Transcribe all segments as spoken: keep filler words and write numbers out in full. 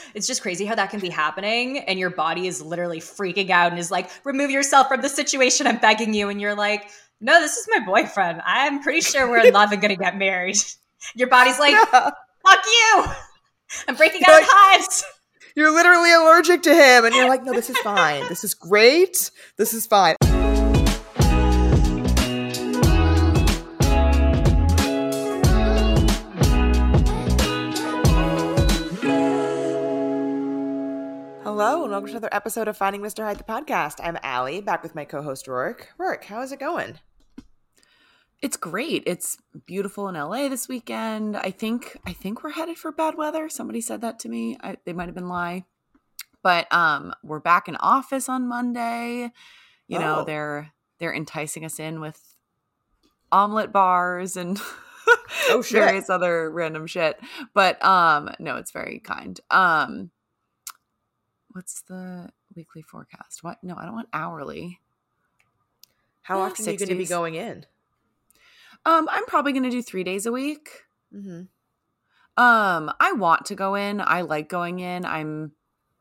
It's just crazy how that can be happening and your body is literally freaking out and is like, remove yourself from the situation, I'm begging you. And you're like, no, this is my boyfriend. I'm pretty sure we're in love and going to get married. Your body's like, Yeah. fuck you. I'm breaking You're out like- in hives. You're literally allergic to him. And you're like, no, this is fine. This is great. This is fine. Hello, and welcome to another episode of Finding Mister Hyde, the podcast. I'm Allie, back with my co-host, Rourke. Rourke, how is it going? It's great. It's beautiful in L A this weekend. I think I think we're headed for bad weather. Somebody said that to me. I, they might have been lie. But um, we're back in office on Monday. You Oh. know, they're they're enticing us in with omelet bars and Oh, shit. various other random shit. But um, no, it's very kind. Um, what's the weekly forecast? What? No, I don't want hourly. How Yeah, often are you going to be sixties. going in? Um, I'm probably going to do three days a week. Mm-hmm. Um, I want to go in. I like going in. I'm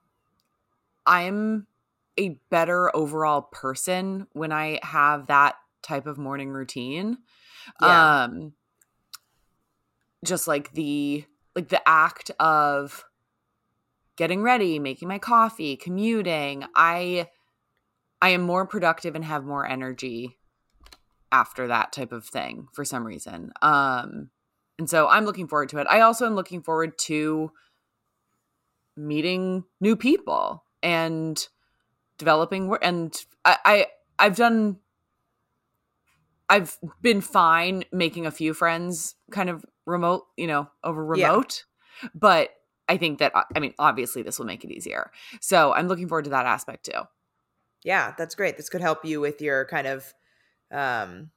I'm a better overall person when I have that type of morning routine. Yeah. Um just like the like the act of getting ready, making my coffee, commuting. I I am more productive and have more energy after that type of thing for some reason. Um, and so I'm looking forward to it. I also am looking forward to meeting new people and developing work. And I, I, I've done, I've been fine making a few friends kind of remote, you know, over remote, but I think that, I mean, obviously this will make it easier. So I'm looking forward to that aspect too. Yeah, that's great. This could help you with your kind of um,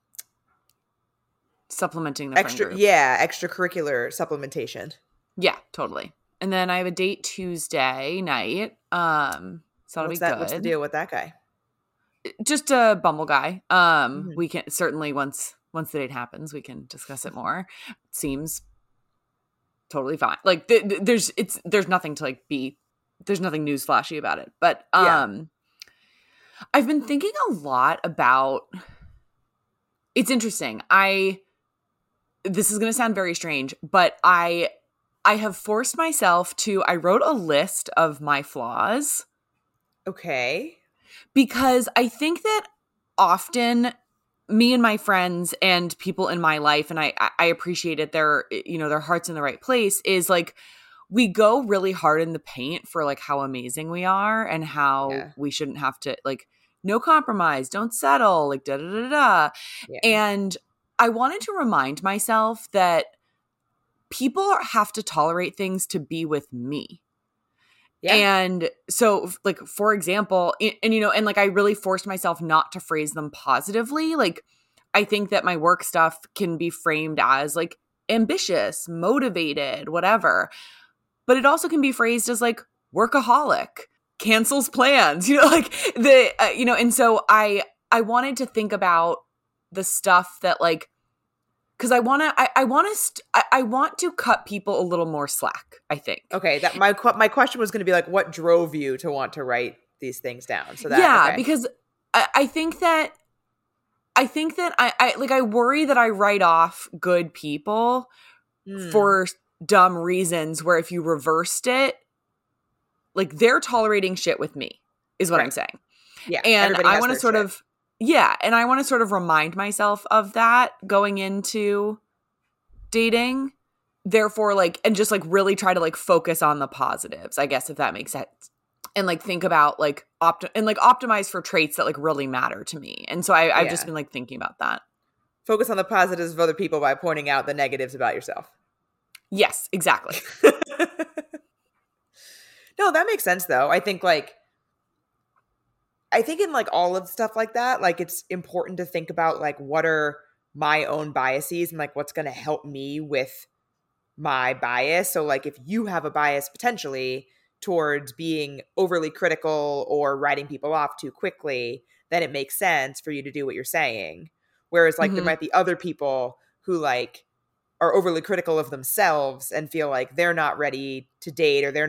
Supplementing the friend extra, group. yeah, extracurricular supplementation. Yeah, totally. And then I have a date Tuesday night. Um, so that'll What's be that? good. What's the deal with that guy? Just a Bumble guy. Um, Mhm. we can certainly once once the date happens, we can discuss it more. It seems totally fine. Like th- th- there's it's there's nothing to like be. There's nothing newsflashy about it. But Yeah. um, I've been thinking a lot about. It's interesting. I. This is going to sound very strange, but I I have forced myself to I wrote a list of my flaws Okay. because I think that often me and my friends and people in my life, and I I appreciate it, their you know their heart's in the right place, is like we go really hard in the paint for like how amazing we are and how Yeah. we shouldn't have to like no compromise, don't settle, like da da da da. Yeah. And I wanted to remind myself that people have to tolerate things to be with me. Yeah. And so, f- like, for example, and, and, you know, and like I really forced myself not to phrase them positively. Like, I think that my work stuff can be framed as like ambitious, motivated, whatever. But it also can be phrased as like workaholic, cancels plans, you know, like the, uh, you know, and so I, I wanted to think about the stuff that like, because I want to, I, I want to, st- I, I want to cut people a little more slack, I think. Okay. That my que- my question was going to be like, what drove you to want to write these things down? So that yeah, okay. because I, I think that, I think that I, I, like, I worry that I write off good people Hmm. for dumb reasons where if you reversed it, like they're tolerating shit with me is what Right. I'm saying. yeah, And everybody I has want to their sort shit. of, yeah, and I want to sort of remind myself of that going into dating. Therefore, like, and just like really try to like focus on the positives, I guess, if that makes sense. And like think about like opt and like optimize for traits that like really matter to me. And so I, I've just Yeah. been like thinking about that. Focus on the positives of other people by pointing out the negatives about yourself. Yes, exactly. No, that makes sense though. I think like I think in like all of stuff like that, like it's important to think about like what are my own biases and like what's going to help me with my bias. So like if you have a bias potentially towards being overly critical or writing people off too quickly, then it makes sense for you to do what you're saying. Whereas like there Mhm. might be other people who like are overly critical of themselves and feel like they're not ready to date or they're not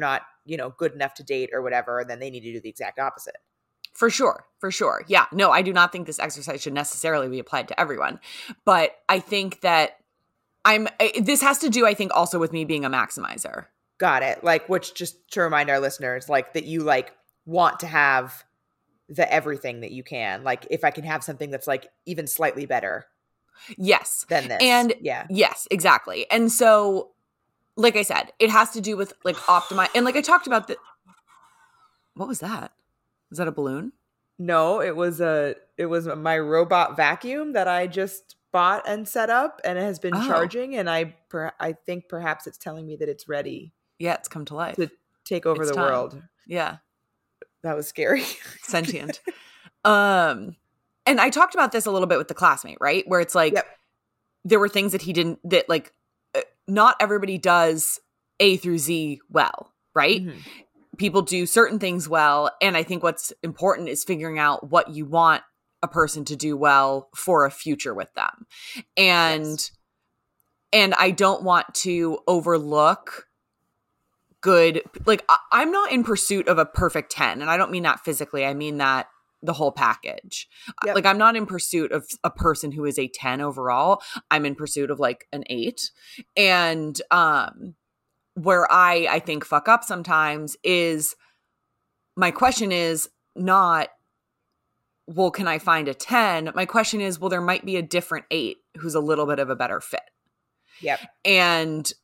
you know, good enough to date or whatever, then they need to do the exact opposite. For sure. For sure. Yeah. No, I do not think this exercise should necessarily be applied to everyone. But I think that I'm, I, this has to do, I think, also with me being a maximizer. Got it. Like, which, just to remind our listeners, like that you like want to have the everything that you can. Like, if I can have something that's like even slightly better. Yes. Than this. And yeah. Yes, exactly. And so, like I said, it has to do with like optimize. And like I talked about the, what was that? Was that a balloon? No, it was a, it was my robot vacuum that I just bought and set up, and it has been Oh. charging, and I, per, I think perhaps it's telling me that it's ready. Yeah, it's come to life. To take over It's the time. world. Yeah. That was scary. Sentient. um, and I talked about this a little bit with the classmate, right? Where it's like, Yep. there were things that he didn't, that like, uh, not everybody does A through Z well, right? Mhm. People do certain things well. And I think what's important is figuring out what you want a person to do well for a future with them. And, Yes. and I don't want to overlook good, like I, I'm not in pursuit of a perfect ten. And I don't mean that physically. I mean that the whole package. Yep. Like I'm not in pursuit of a person who is a ten overall. I'm in pursuit of like an eight. And, um, where I, I think fuck up sometimes is my question is not, well, can I find a ten? My question is, well, there might be a different eight who's a little bit of a better fit. Yep. And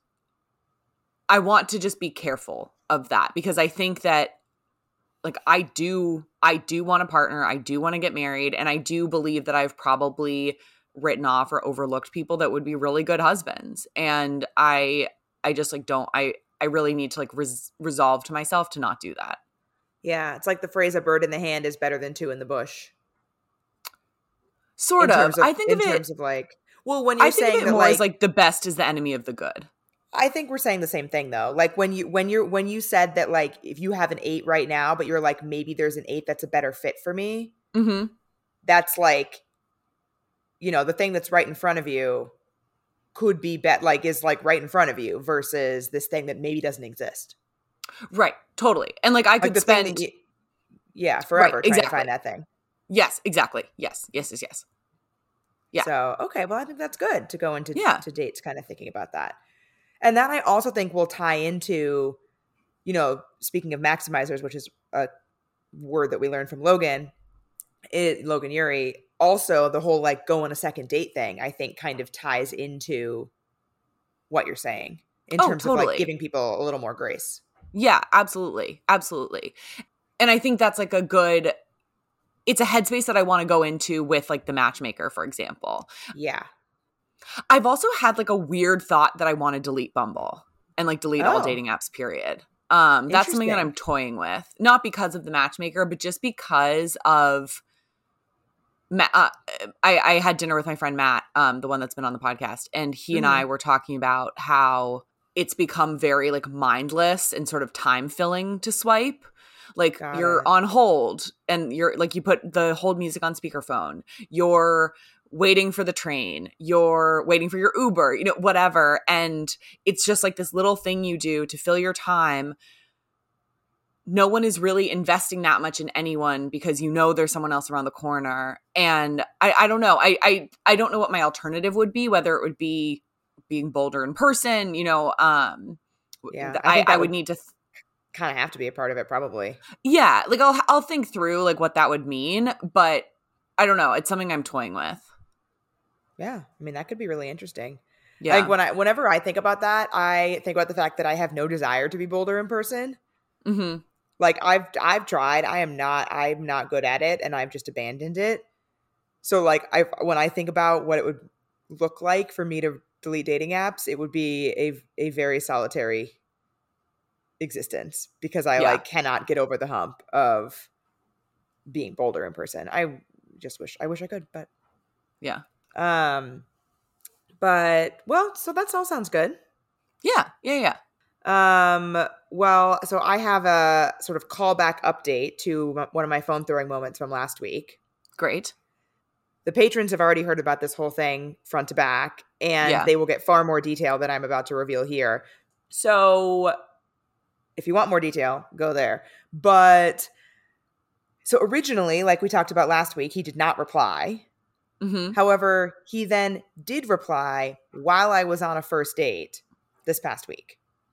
I want to just be careful of that because I think that like I do, I do want a partner. I do want to get married. And I do believe that I've probably written off or overlooked people that would be really good husbands. And I, I just like don't, I, I really need to like res- resolve to myself to not do that. Yeah. It's like the phrase, a bird in the hand is better than two in the bush. Sort in of. terms of. I think in of it, terms of like, well, when you're I think saying of it that more like, as like the best is the enemy of the good. I think we're saying the same thing though. Like when you, when you're, when you said that like, if you have an eight right now, but you're like, maybe there's an eight that's a better fit for me. Mm-hmm. That's like, you know, the thing that's right in front of you could be bet like is like right in front of you versus this thing that maybe doesn't exist. Right. Totally. And like I Like could the thing spend. that you, yeah, forever Right, trying exactly. to find that thing. Yes, exactly. Yes, yes, yes, yes. Yeah. So, okay, well, I think that's good to go into Yeah. to dates kind of thinking about that. And that I also think will tie into, you know, speaking of maximizers, which is a word that we learned from Logan, it, Logan Ury, also the whole like go on a second date thing, I think kind of ties into what you're saying in Oh, terms of totally. like giving people a little more grace. Yeah, absolutely. Absolutely. And I think that's like a good, it's a headspace that I want to go into with like the matchmaker, for example. Yeah. I've also had like a weird thought that I want to delete Bumble and like delete all Oh. dating apps, period. Um, that's something that I'm Interesting. toying with, not because of the matchmaker, but just because of, Ma- uh, I, I had dinner with my friend Matt, um, the one that's been on the podcast, and he and Mhm. I were talking about how it's become very like mindless and sort of time filling to swipe. Like Got you're it. on hold and you're like, you put the hold music on speakerphone. You're waiting for the train. You're waiting for your Uber, you know, whatever. And it's just like this little thing you do to fill your time. No one is really investing that much in anyone because you know there's someone else around the corner. And I, I don't know. I, I I don't know what my alternative would be, whether it would be being bolder in person, you know. Um, Yeah, th- I I, think I, that would would- need to th- Kind of have to be a part of it, probably. yeah, like I'll I'll think through like what that would mean, but I don't know. It's something I'm toying with. Yeah, I mean that could be really interesting. Yeah. Like when I, whenever I think about that, I think about the fact that I have no desire to be bolder in person. mm-hmm. Like I've, I've tried. I am not, I'm not good at it, and I've just abandoned it. So like, I, when I think about what it would look like for me to delete dating apps, it would be a, a very solitary existence because I Yeah. like cannot get over the hump of being bolder in person. I just wish, I wish I could, but Yeah. um, but well, so that all sounds good. Yeah. Yeah. Yeah. Um, well, so I have a sort of callback update to m- one of my phone throwing moments from last week. Great. The patrons have already heard about this whole thing front to back, and Yeah. they will get far more detail than I'm about to reveal here. So if you want more detail, go there. But so originally, like we talked about last week, he did not reply. Mm-hmm. However, he then did reply while I was on a first date this past week.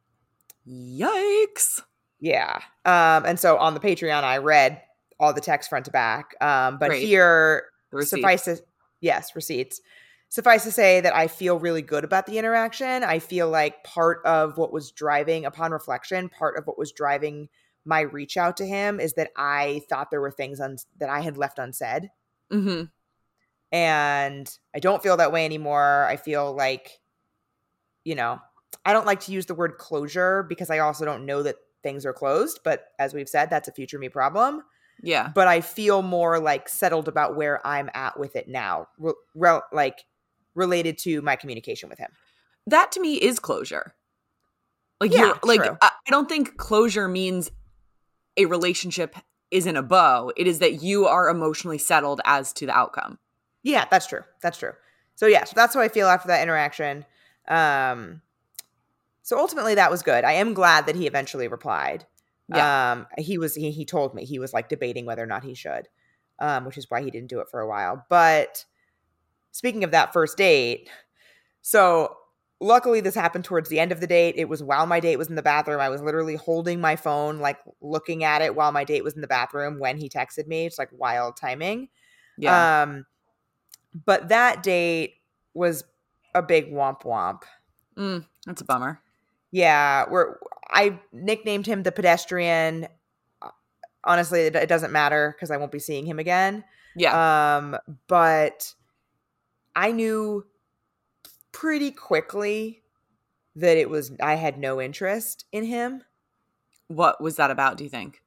Yikes. Yeah. Um, and so on the Patreon, I read all the text front to back. Um, but Great. here, The receipts. suffice to, yes, receipts. Suffice to say that I feel really good about the interaction. I feel like part of what was driving, upon reflection, part of what was driving my reach out to him is that I thought there were things un- that I had left unsaid. Mm-hmm. And I don't feel that way anymore. I feel like, you know, I don't like to use the word closure because I also don't know that things are closed. But as we've said, that's a future me problem. Yeah. But I feel more like settled about where I'm at with it now, re- re- like related to my communication with him. That to me is closure. Like, Yeah, you're, like true. I I don't think closure means a relationship is in a bow. It is that you are emotionally settled as to the outcome. Yeah, that's true. That's true. So yeah, so that's how I feel after that interaction. Um, so ultimately that was good. I am glad that he eventually replied. Yeah. Um, he was, he, he told me he was like debating whether or not he should, um, which is why he didn't do it for a while. But speaking of that first date, so luckily this happened towards the end of the date. It was while my date was in the bathroom. I was literally holding my phone, like looking at it while my date was in the bathroom when he texted me. It's like wild timing. Yeah. Um, but that date was a big womp womp. Mm, that's a bummer. Yeah, we're I nicknamed him the pedestrian. Honestly, it, it doesn't matter because I won't be seeing him again. Yeah. Um, but I knew pretty quickly that it was I had no interest in him. What was that about, do you think?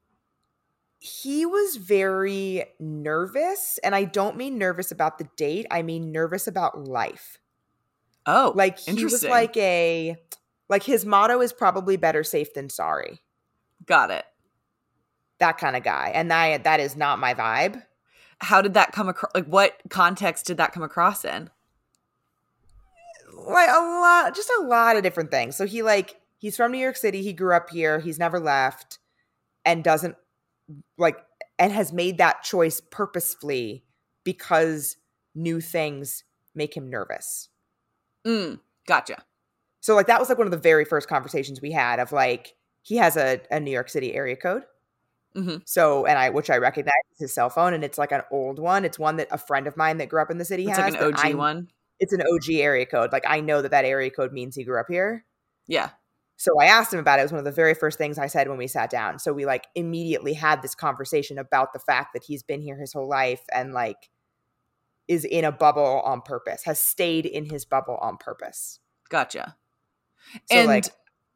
He was very nervous, and I don't mean nervous about the date. I mean nervous about life. Oh, Like he was interesting. like a like his motto is probably better safe than sorry. Got it. That kind of guy. And that that is not my vibe. How did that come across? Like, what context did that come across in? Like a lot, just a lot of different things. So he like he's from New York City. He grew up here. He's never left, and doesn't like and has made that choice purposefully because new things make him nervous. Mm, gotcha. So like that was like one of the very first conversations we had of like he has a, a New York City area code. Mm-hmm. So and I which I recognize is his cell phone, and it's like an old one. It's one that a friend of mine that grew up in the city It's has. like an O that G I- one. It's an O G area code. Like I know that that area code means he grew up here. Yeah. So I asked him about it. It was one of the very first things I said when we sat down. So we like immediately had this conversation about the fact that he's been here his whole life and like is in a bubble on purpose, has stayed in his bubble on purpose. Gotcha. So and like,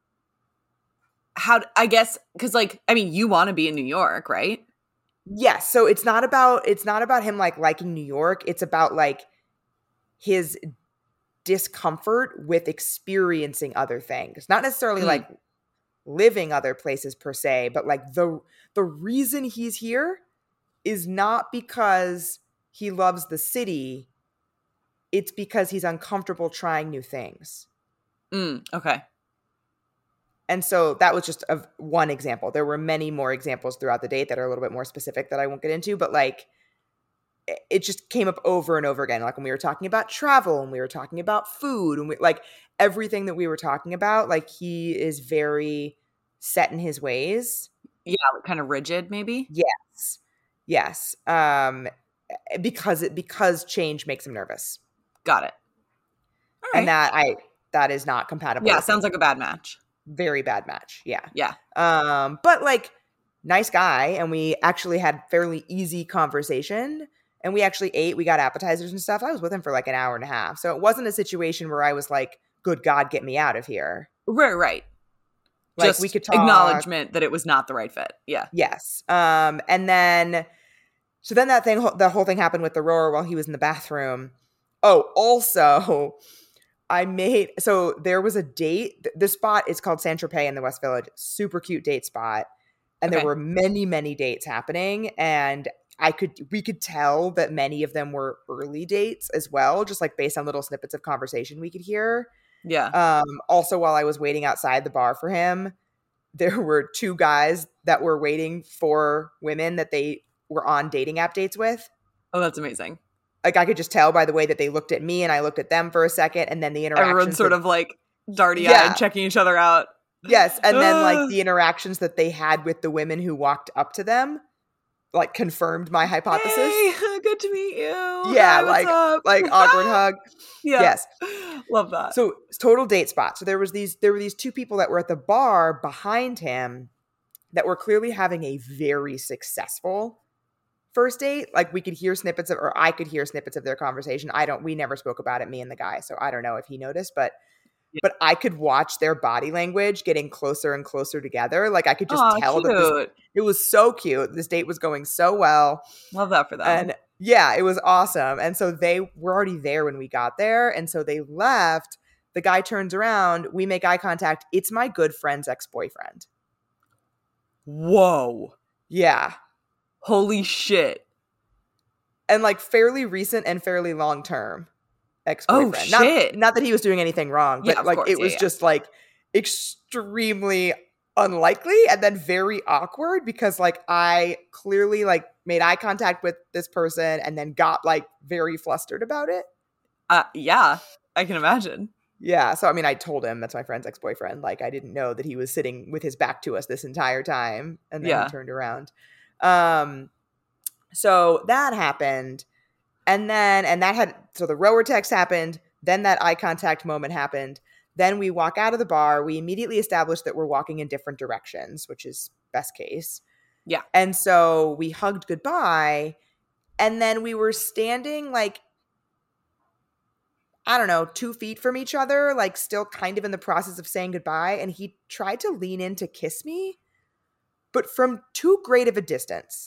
how, I guess, because like, I mean, you want to be in New York, right? yes. So it's not about, it's not about him like liking New York. It's about like his discomfort with experiencing other things, not necessarily Mm. like living other places per se, but like the the reason he's here is not because he loves the city. It's because he's uncomfortable trying new things. Mm, okay. And so that was just a, one example. There were many more examples throughout the date that are a little bit more specific that I won't get into, but like it- it just came up over and over again. Like when we were talking about travel and we were talking about food and we like everything that we were talking about, like he is very set in his ways. Yeah, kind of rigid, maybe. Yes. Yes. Um, because it because change makes him nervous. Got it. All right. And that I that is not compatible. yeah, with sounds me. like a bad match. Very bad match. Yeah. Yeah. Um, but like nice guy, and we actually had fairly easy conversation. And we actually ate, we got appetizers and stuff. I was with him for like an hour and a half. So it wasn't a situation where I was like, good God, get me out of here. Right, right. Like Just we could talk. acknowledgement that it was not the right fit. Yeah. Yes. Um, and then, so then that thing, the whole thing happened with the roar while he was in the bathroom. Oh, also, I made, so there was a date. This spot is called Saint Tropez in the West Village. Super cute date spot. And Okay. there were many, many dates happening. And I could, we could tell that many of them were early dates as well, just like based on little snippets of conversation we could hear. Yeah. Um, also, while I was waiting outside the bar for him, there were two guys that were waiting for women that they were on dating app dates with. Oh, that's amazing. Like I could just tell by the way that they looked at me and I looked at them for a second, and then the interactions. Everyone's sort that, of like darty-eyed, yeah. checking each other out. Yes, and then like the interactions that they had with the women who walked up to them, like confirmed my hypothesis. Hey, good to meet you. Yeah, Hi, what's like up? like awkward hug. Yeah. Yes, love that. so total date spot. So there was these there were these two people that were at the bar behind him that were clearly having a very successful first date. Like we could hear snippets of, or I could hear snippets of their conversation. I don't. We never spoke about it, me and the guy. So I don't know if he noticed, but. But I could watch their body language getting closer and closer together. Like I could just Aw, tell cute. that this, it was so cute. This date was going so well. Love that for them. And yeah, it was awesome. And so they were already there when we got there. And so they left. The guy turns around. We make eye contact. It's my good friend's ex-boyfriend. Whoa. Yeah. Holy shit. And like fairly recent and fairly long term. Ex-boyfriend. Oh, shit. Not, not that he was doing anything wrong, but Yeah, of like course. it was Yeah, yeah. just like extremely unlikely and then very awkward because like I clearly like made eye contact with this person and then got like very flustered about it. Uh, yeah, I can imagine. Yeah. So I mean I told him that's my friend's ex-boyfriend. Like I didn't know that he was sitting with his back to us this entire time. And then Yeah. he turned around. Um so that happened. And then, and that had, so the rower text happened, then that eye contact moment happened. Then we walk out of the bar. We immediately establish that we're walking in different directions, which is best case. Yeah. And so we hugged goodbye. And then we were standing like, I don't know, two feet from each other, like still kind of in the process of saying goodbye. And he tried to lean in to kiss me, but from too great of a distance.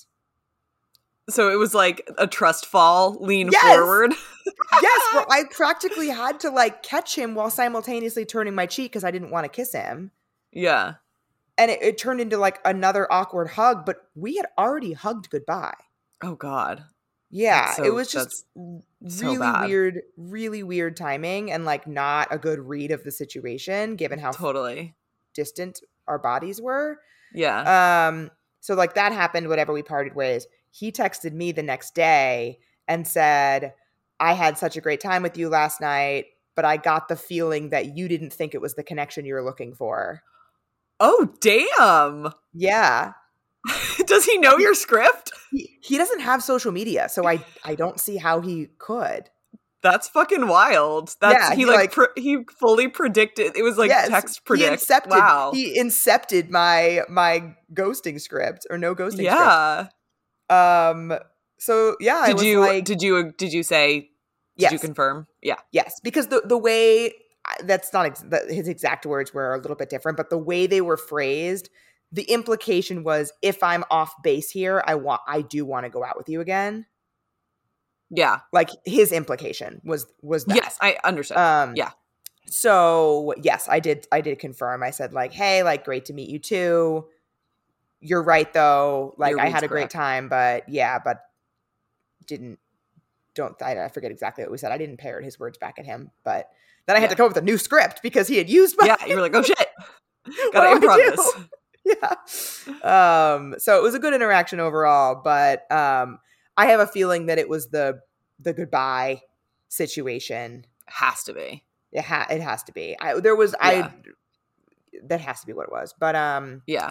So it was like a trust fall, lean Yes! forward. Yes, well, I practically had to like catch him while simultaneously turning my cheek because I didn't want to kiss him. Yeah. And it, it turned into like another awkward hug, but we had already hugged goodbye. Oh, God. Yeah, That's so- it was just so really bad. weird, really weird timing and like not a good read of the situation given how Totally. distant our bodies were. Yeah. Um, so like that happened, whatever, we parted ways. He texted me the next day and said, I had such a great time with you last night, but I got the feeling that you didn't think it was the connection you were looking for. Oh, damn. Yeah. Does he know your script? He, he doesn't have social media, so I, I don't see how he could. That's fucking wild. That's Yeah, he, he, like, like- pre- he fully predicted. It was like Yes, text He predict. incepted, Wow. he incepted my my ghosting script or no ghosting yeah. script. Um. So yeah, I Did was you like, did you did you say did yes, you confirm? Yeah. yes, because the the way that's not ex- the, his exact words were a little bit different, but the way they were phrased, the implication was, if I'm off base here, I want I do want to go out with you again. Yeah. Like his implication was was that. Yes, I understood. Um, Yeah. So yes, I did. I did confirm. I said like, "Hey, like, great to meet you too. You're right, though. Like, Your I read's had a great correct. time, but yeah, but didn't. Don't I, I forget exactly what we said. I didn't parrot his words back at him, but then I had Yeah. to come up with a new script because he had used my. Yeah, you were like, "Oh shit. What Got to do I improv do? this." Yeah. Um. So it was a good interaction overall, but um, I have a feeling that it was the the goodbye situation. Has to be. It ha- it has to be. I there was Yeah. I that has to be what it was. But um Yeah.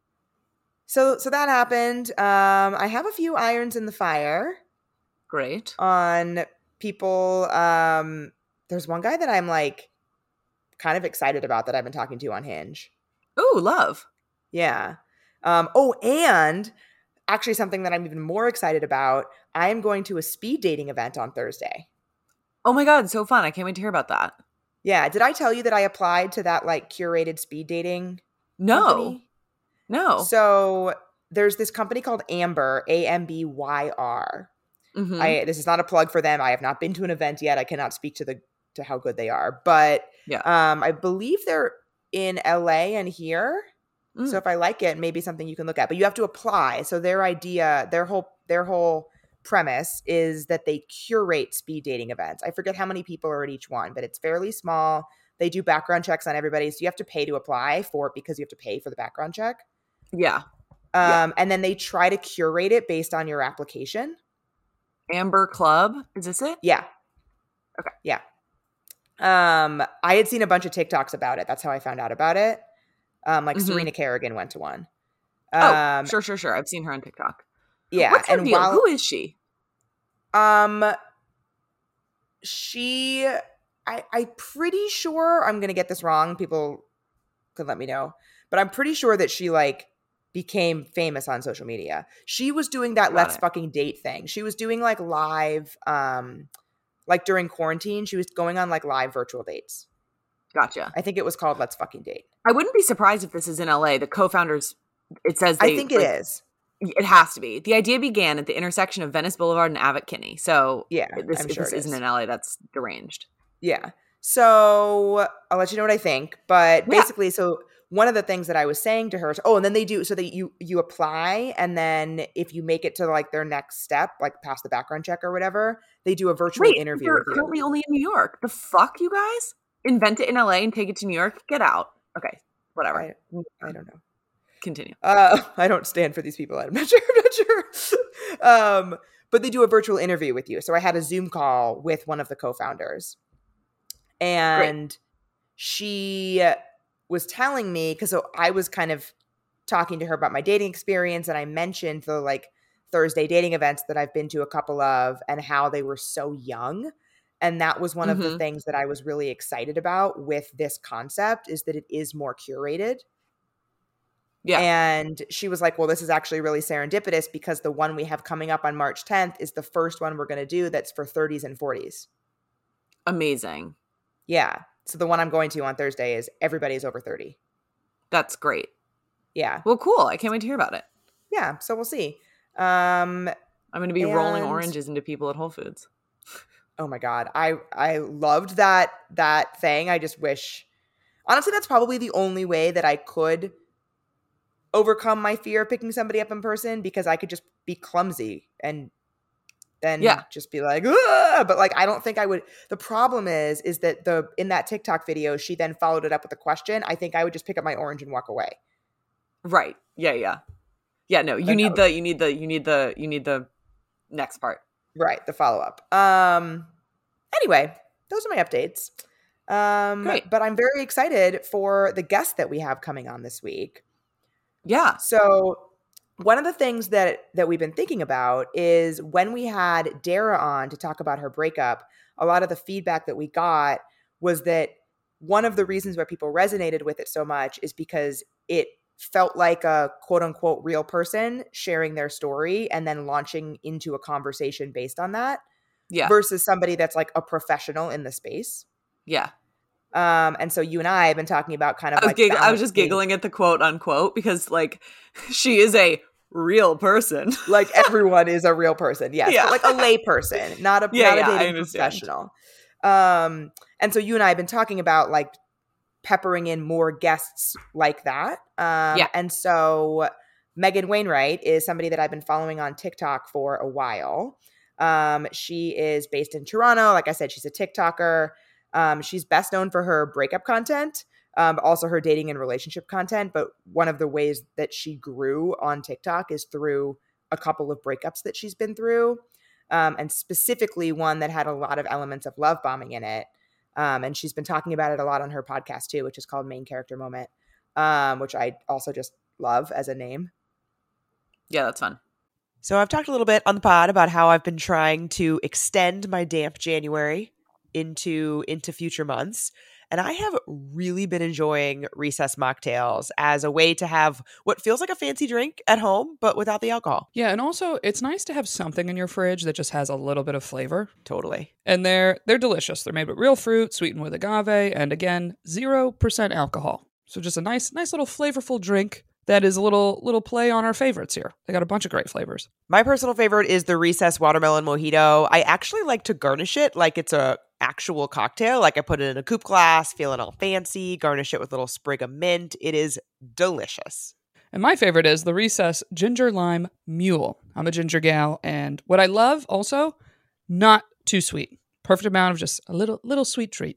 so so that happened. Um I have a few irons in the fire Great. on people. Um there's one guy that I'm like kind of excited about that I've been talking to on Hinge. Ooh, love. Yeah. Um oh, and actually something that I'm even more excited about, I am going to a speed dating event on Thursday. Oh my god, so fun. I can't wait to hear about that. Yeah, did I tell you that I applied to that like curated speed dating No. company? No. So there's this company called Amber, A M B Y R. Mhm. I this is not a plug for them. I have not been to an event yet. I cannot speak to the to how good they are, but Yeah. um, I believe they're in L A and here. Mm. So if I like it, maybe something you can look at. But you have to apply. So their idea, their whole their whole premise is that they curate speed dating events. I forget how many people are at each one, but it's fairly small. They do background checks on everybody. So you have to pay to apply for it because you have to pay for the background check. Yeah. Um, Yeah. And then they try to curate it based on your application. Amber Club. Is this it? Yeah. Okay. Yeah. Um, I had seen a bunch of TikToks about it. That's how I found out about it. Um, like Mhm. Serena Kerrigan went to one. Oh, Um, sure, sure, sure. I've seen her on TikTok. yeah. What's her and deal? while Who is she? um, she, I, I'm pretty sure I'm gonna get this wrong. People could let me know, but I'm pretty sure that she like became famous on social media. She was doing that Got let's it. fucking date thing. She was doing like live, um, like during quarantine, she was going on like live virtual dates. Gotcha. I think it was called Let's Fucking Date. I wouldn't be surprised if this is in L A. The co-founders, it says they, I think it like, is. It has to be. The idea began at the intersection of Venice Boulevard and Abbot Kinney. So Yeah, this, I'm if sure this it isn't is. in L A, that's deranged. Yeah. So I'll let you know what I think. But Yeah. basically, so one of the things that I was saying to her is, oh, and then they do, so that you you apply, and then if you make it to like their next step, like pass the background check or whatever, they do a virtual Wait, interview you're with you. currently only in New York. The fuck, you guys? Invent it in L A and take it to New York? Get out. Okay, whatever. I, I don't know. Continue. Uh, I don't stand for these people. I'm not sure. I'm not sure. um, but they do a virtual interview with you. So I had a Zoom call with one of the co-founders, and Great. she was telling me, because so I was kind of talking to her about my dating experience, and I mentioned the like Thursday dating events that I've been to a couple of, and how they were so young. And that was one mm-hmm. of the things that I was really excited about with this concept, is that it is more curated. Yeah. And she was like, well, this is actually really serendipitous because the one we have coming up on March tenth is the first one we're going to do that's for thirties and forties. Amazing. Yeah. So the one I'm going to on Thursday is everybody's over thirty. That's great. Yeah. Well, cool. I can't wait to hear about it. Yeah. So we'll see. Um, I'm going to be and... rolling oranges into people at Whole Foods. Oh my God. I, I loved that, that thing. I just wish, honestly, that's probably the only way that I could overcome my fear of picking somebody up in person, because I could just be clumsy and then yeah. just be like, ugh! But like, I don't think I would. The problem is, is that the, in that TikTok video, she then followed it up with a question. I think I would just pick up my orange and walk away. Right. Yeah. Yeah. Yeah. No, you but need no. the, you need the, you need the, you need the next part. Right. The follow-up. Um, anyway, those are my updates. Um, Great. But I'm very excited for the guest that we have coming on this week. Yeah. So one of the things that, that we've been thinking about is when we had Dara on to talk about her breakup, a lot of the feedback that we got was that one of the reasons why people resonated with it so much is because it felt like a quote unquote real person sharing their story and then launching into a conversation based on that. Yeah. Versus somebody that's like a professional in the space. Yeah. Um, and so you and I have been talking about kind of I was like gig- I was just giggling at the quote unquote because like she is a real person. Like everyone is a real person. Yes. Yeah. But like a lay person, not a, yeah, not yeah, a dating professional. Um, and so you and I have been talking about like peppering in more guests like that. Um, yeah. And so Megan Wainwright is somebody that I've been following on TikTok for a while. Um, she is based in Toronto. Like I said, she's a TikToker. Um, she's best known for her breakup content, um, but also her dating and relationship content. But one of the ways that she grew on TikTok is through a couple of breakups that she's been through, um, and specifically one that had a lot of elements of love bombing in it. Um, and she's been talking about it a lot on her podcast too, which is called Main Character Moment, um, which I also just love as a name. Yeah, that's fun. So I've talked a little bit on the pod about how I've been trying to extend my damp January into into future months. And I have really been enjoying recess mocktails as a way to have what feels like a fancy drink at home, but without the alcohol. Yeah, and also it's nice to have something in your fridge that just has a little bit of flavor. Totally. And they're they're delicious. They're made with real fruit, sweetened with agave, and again, zero percent alcohol. So just a nice, nice little flavorful drink that is a little little play on our favorites here. They got a bunch of great flavors. My personal favorite is the Recess Watermelon Mojito. I actually like to garnish it like it's a actual cocktail. Like I put it in a coupe glass, feeling all fancy, garnish it with a little sprig of mint. It is delicious. And my favorite is the Recess Ginger Lime Mule. I'm a ginger gal, and what I love also, not too sweet. Perfect amount of just a little little sweet treat.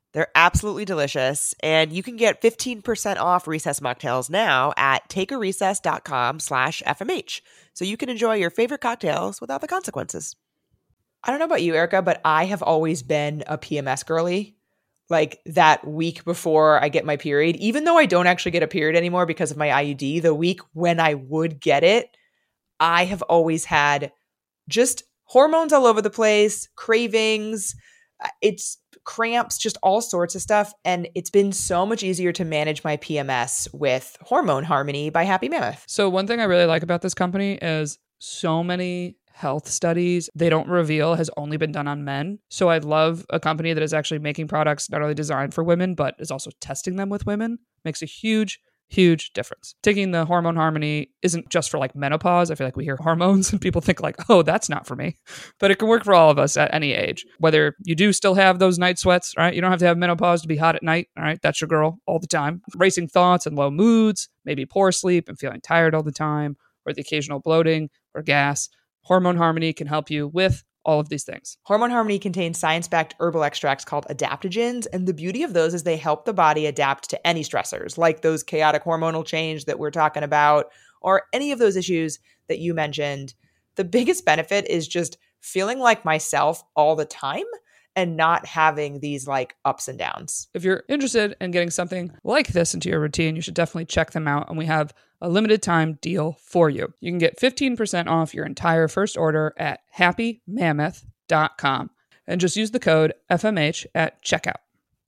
They're absolutely delicious, and you can get fifteen percent off Recess mocktails now at takearecess.com slash FMH, so you can enjoy your favorite cocktails without the consequences. I don't know about you, Erica, but I have always been a P M S girly. Like that week before I get my period, even though I don't actually get a period anymore because of my I U D, the week when I would get it, I have always had just hormones all over the place, cravings, it's cramps, just all sorts of stuff. And it's been so much easier to manage my P M S with Hormone Harmony by Happy Mammoth. So one thing I really like about this company is so many health studies they don't reveal has only been done on men. So I love a company that is actually making products not only designed for women, but is also testing them with women. Makes a huge, huge difference. Taking the Hormone Harmony isn't just for like menopause. I feel like we hear hormones and people think like, oh, that's not for me. But it can work for all of us at any age. Whether you do still have those night sweats, right? You don't have to have menopause to be hot at night, all right? That's your girl all the time. Racing thoughts and low moods, maybe poor sleep and feeling tired all the time, or the occasional bloating or gas. Hormone Harmony can help you with all of these things. Hormone Harmony contains science-backed herbal extracts called adaptogens, and the beauty of those is they help the body adapt to any stressors, like those chaotic hormonal change that we're talking about, or any of those issues that you mentioned. The biggest benefit is just feeling like myself all the time and not having these like ups and downs. If you're interested in getting something like this into your routine, you should definitely check them out. And we have a limited time deal for you. You can get fifteen percent off your entire first order at happy mammoth dot com and just use the code F M H at checkout.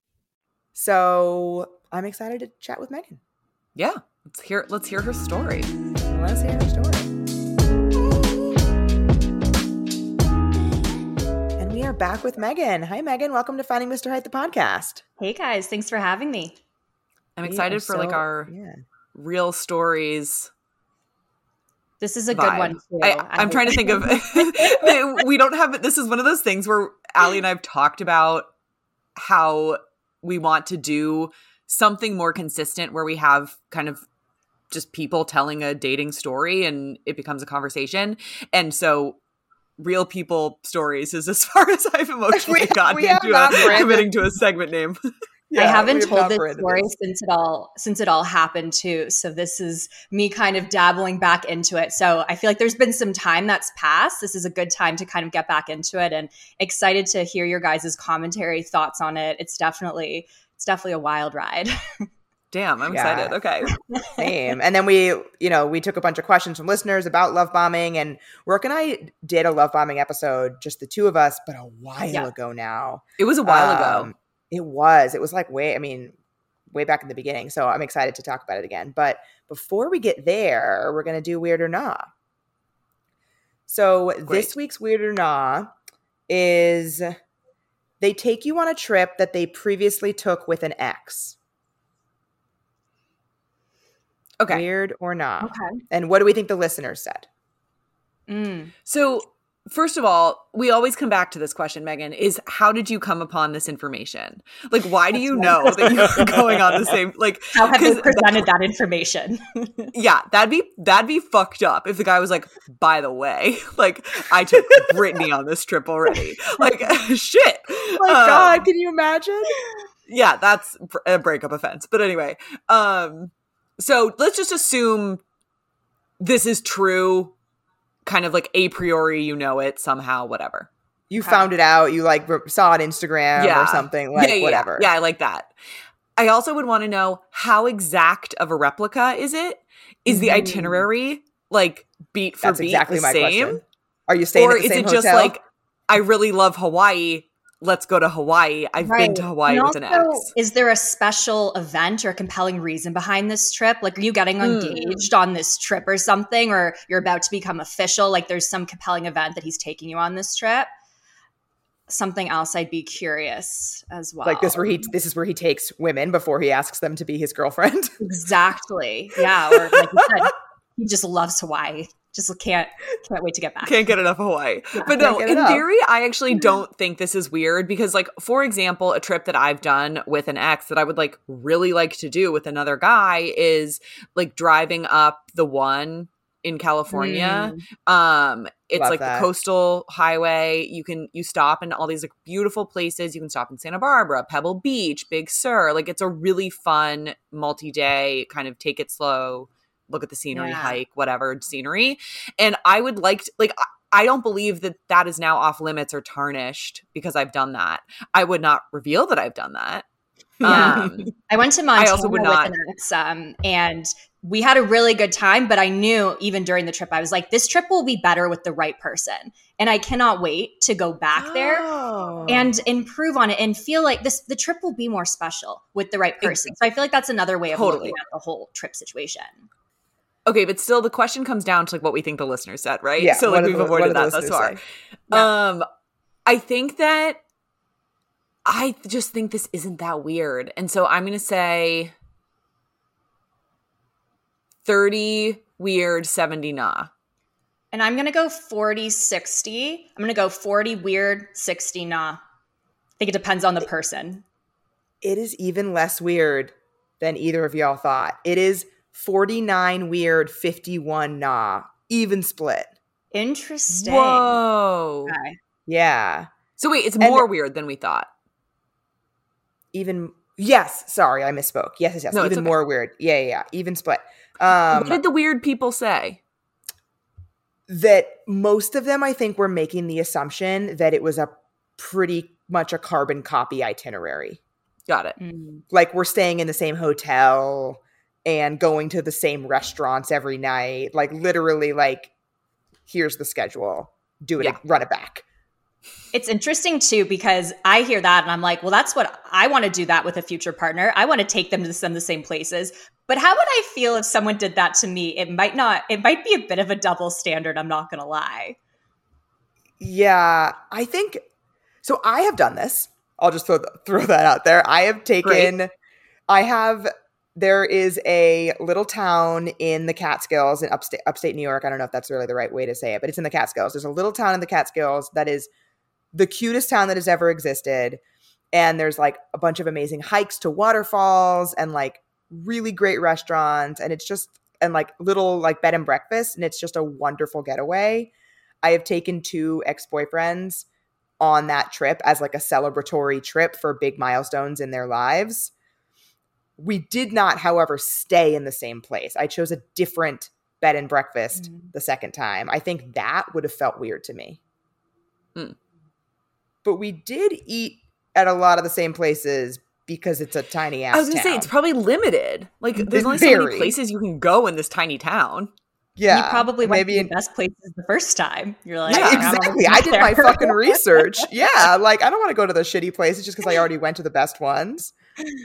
So I'm excited to chat with Megan. Yeah, let's hear let's hear her story. Let's hear her story. And we are back with Megan. Hi, Megan. Welcome to Finding Mister Height, the podcast. Hey guys, thanks for having me. I'm We excited are for like so- our yeah. real stories. This is a vibe. good one too. I, I'm trying to think of we don't have this is one of those things where Allie and I have talked about how we want to do something more consistent where we have kind of just people telling a dating story and it becomes a conversation. And so real people stories is as far as I've emotionally We- gotten we have into not a, branded- committing to a segment name. I Yeah, haven't we have told not this branded story this. since it all since it all happened too. So this is me kind of dabbling back into it. So I feel like there's been some time that's passed. This is a good time to kind of get back into it, and excited to hear your guys' commentary, thoughts on it. It's definitely it's definitely a wild ride. Damn, I'm Yeah. excited. Okay. Same. And then we, you know, we took a bunch of questions from listeners about love bombing, and Rourke and I did a love bombing episode, just the two of us, but a while Yeah. ago now. It was a while ago. Um, It was. It was like way, I mean, way back in the beginning. So I'm excited to talk about it again. But before we get there, we're going to do Weird or Nah. So Great. this week's Weird or Nah is they take you on a trip that they previously took with an ex. Okay. Weird or Nah. Okay. And what do we think the listeners said? Mm. So, first of all, we always come back to this question, Megan, is how did you come upon this information? Like, why do you know that you're going on the same, like, How have they 'cause presented that information? yeah, that'd be, that'd be fucked up if the guy was like, by the way, like, I took Brittany on this trip already. Like, shit. Oh my Um, God, can you imagine? Yeah, that's br- a breakup offense. But anyway, um, so let's just assume this is true, kind of like a priori, you know it somehow, whatever. You Okay. found it out. You like re- saw it on Instagram Yeah. or something, like yeah, yeah, whatever. Yeah, I like that. I also would want to know how exact of a replica is it? Is the Mhm. itinerary like beat for That's beat exactly the my same? question. Are you staying Or at the is same it just hotel? like, I really love Hawaii, let's go to Hawaii. I've been to Hawaii And with an also, ex. is there a special event or compelling reason behind this trip? Like, are you getting Hmm. engaged on this trip or something, or you're about to become official? Like, there's some compelling event that he's taking you on this trip. Something else, I'd be curious as well. like this where he this is where he takes women before he asks them to be his girlfriend. Exactly. Yeah. Or like you said, he just loves Hawaii. Just can't can't wait to get back. Can't get enough Hawaii. But no, Can't get in enough. theory, I actually don't think this is weird because, like, for example, a trip that I've done with an ex that I would like really like to do with another guy is like driving up the one in California. Mm. Um, it's Love like that. the coastal highway. You can you stop in all these like beautiful places. You can stop in Santa Barbara, Pebble Beach, Big Sur. Like it's a really fun multi-day kind of take it slow, look at the scenery, Yeah. hike, whatever scenery. And I would like to, like, I don't believe that that is now off limits or tarnished because I've done that. I would not reveal that I've done that. Yeah. Um, I went to Montana I also would with not- an ex, um, and we had a really good time, but I knew even during the trip, I was like, this trip will be better with the right person. And I cannot wait to go back there Oh. and improve on it and feel like this, the trip will be more special with the right person. So I feel like that's another way of Totally. looking at the whole trip situation. Okay, but still the question comes down to like what we think the listeners said, right? Yeah, So what like do we've the- what avoided do the that thus listeners far. say? Yeah. Um I think that I just think this isn't that weird. And so I'm going to say thirty weird, seventy nah. And I'm going to go forty, sixty. I'm going to go forty weird, sixty nah. I think it depends on the person. It is even less weird than either of y'all thought. It is forty-nine weird, fifty-one nah. Even split. Interesting. Whoa. Okay. Yeah. So wait, it's And- more weird than we thought. Even yes, sorry, I misspoke. Yes, yes, yes. No, it's Even okay. more weird. Yeah, yeah, yeah. Even split. Um What did the weird people say? that most of them I think were making the assumption that it was a pretty much a carbon copy itinerary. Got it. Mm. Like we're staying in the same hotel and going to the same restaurants every night. Like literally like here's the schedule. Do it, Yeah. run it back. It's interesting too, because I hear that and I'm like, well, that's what I want to do that with a future partner. I want to take them to some of the same places. But how would I feel if someone did that to me? It might not, it might be a bit of a double standard. I'm not going to lie. Yeah, I think so. I have done this. I'll just throw th- throw that out there. I have taken. Great. I have. There is a little town in the Catskills in upstate upstate New York. I don't know if that's really the right way to say it, but it's in the Catskills. There's a little town in the Catskills that is the cutest town that has ever existed, and there's like a bunch of amazing hikes to waterfalls and like really great restaurants, and it's just and like little like bed and breakfast, and it's just a wonderful getaway. I have taken two ex-boyfriends on that trip as like a celebratory trip for big milestones in their lives. We did not, however, stay in the same place. I chose a different bed and breakfast Mm. the second time. I think that would have felt weird to me. Mm. But we did eat at a lot of the same places because it's a tiny ass I was going to say, town. it's probably limited. Like, there's It's only so very. many places you can go in this tiny town. Yeah, You probably went maybe to in- the best places the first time. You're like, Yeah, I'm already exactly. I did my there. fucking research. Yeah, like I don't want to go to the shitty places just because I already went to the best ones.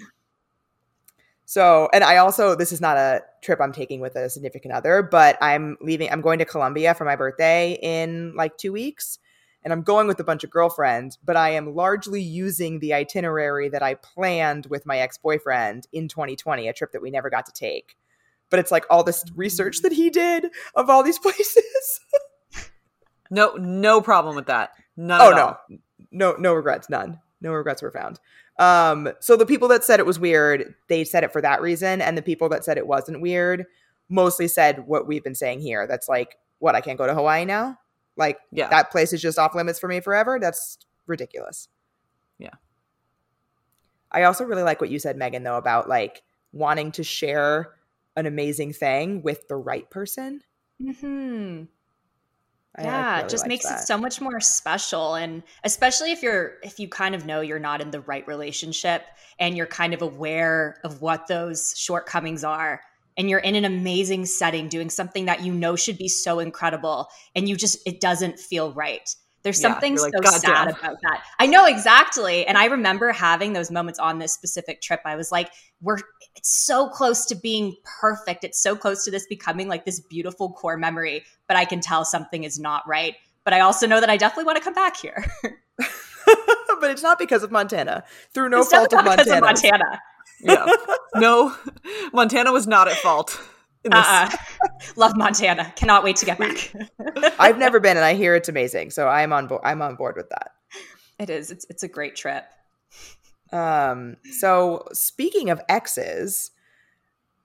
So, and I also, this is not a trip I'm taking with a significant other, but I'm leaving, I'm going to Colombia for my birthday in like two weeks. And I'm going with a bunch of girlfriends, but I am largely using the itinerary that I planned with my ex-boyfriend in twenty twenty, a trip that we never got to take. But it's like all this research that he did of all these places. No, no problem with that. None Oh at all. no, no, no regrets, none, no regrets were found. Um, so the people that said it was weird, they said it for that reason, and the people that said it wasn't weird mostly said what we've been saying here. That's like, what, I can't go to Hawaii now? Like, Yeah. that place is just off limits for me forever? That's ridiculous. Yeah. I also really like what you said, Megan, though, about like wanting to share an amazing thing with the right person. Hmm. I- I Yeah, really it just liked makes that. it so much more special. And especially if you're, if you kind of know you're not in the right relationship and you're kind of aware of what those shortcomings are, and you're in an amazing setting doing something that you know should be so incredible, and you just, it doesn't feel right. There's Yeah, something you're like, so "God sad damn." about that. I know exactly. And I remember having those moments on this specific trip. I was like, we're, it's so close to being perfect. It's so close to this becoming like this beautiful core memory, but I can tell something is not right. But I also know that I definitely want to come back here. But it's not because of Montana. Through no It's fault of definitely because Montana. of Montana. Yeah. No, Montana was not at fault. In this. Uh-uh. Love Montana. Cannot wait to get back. I've never been, and I hear it's amazing. So I'm on board. I'm on board with that. It is. It's it's a great trip. Um, so speaking of exes,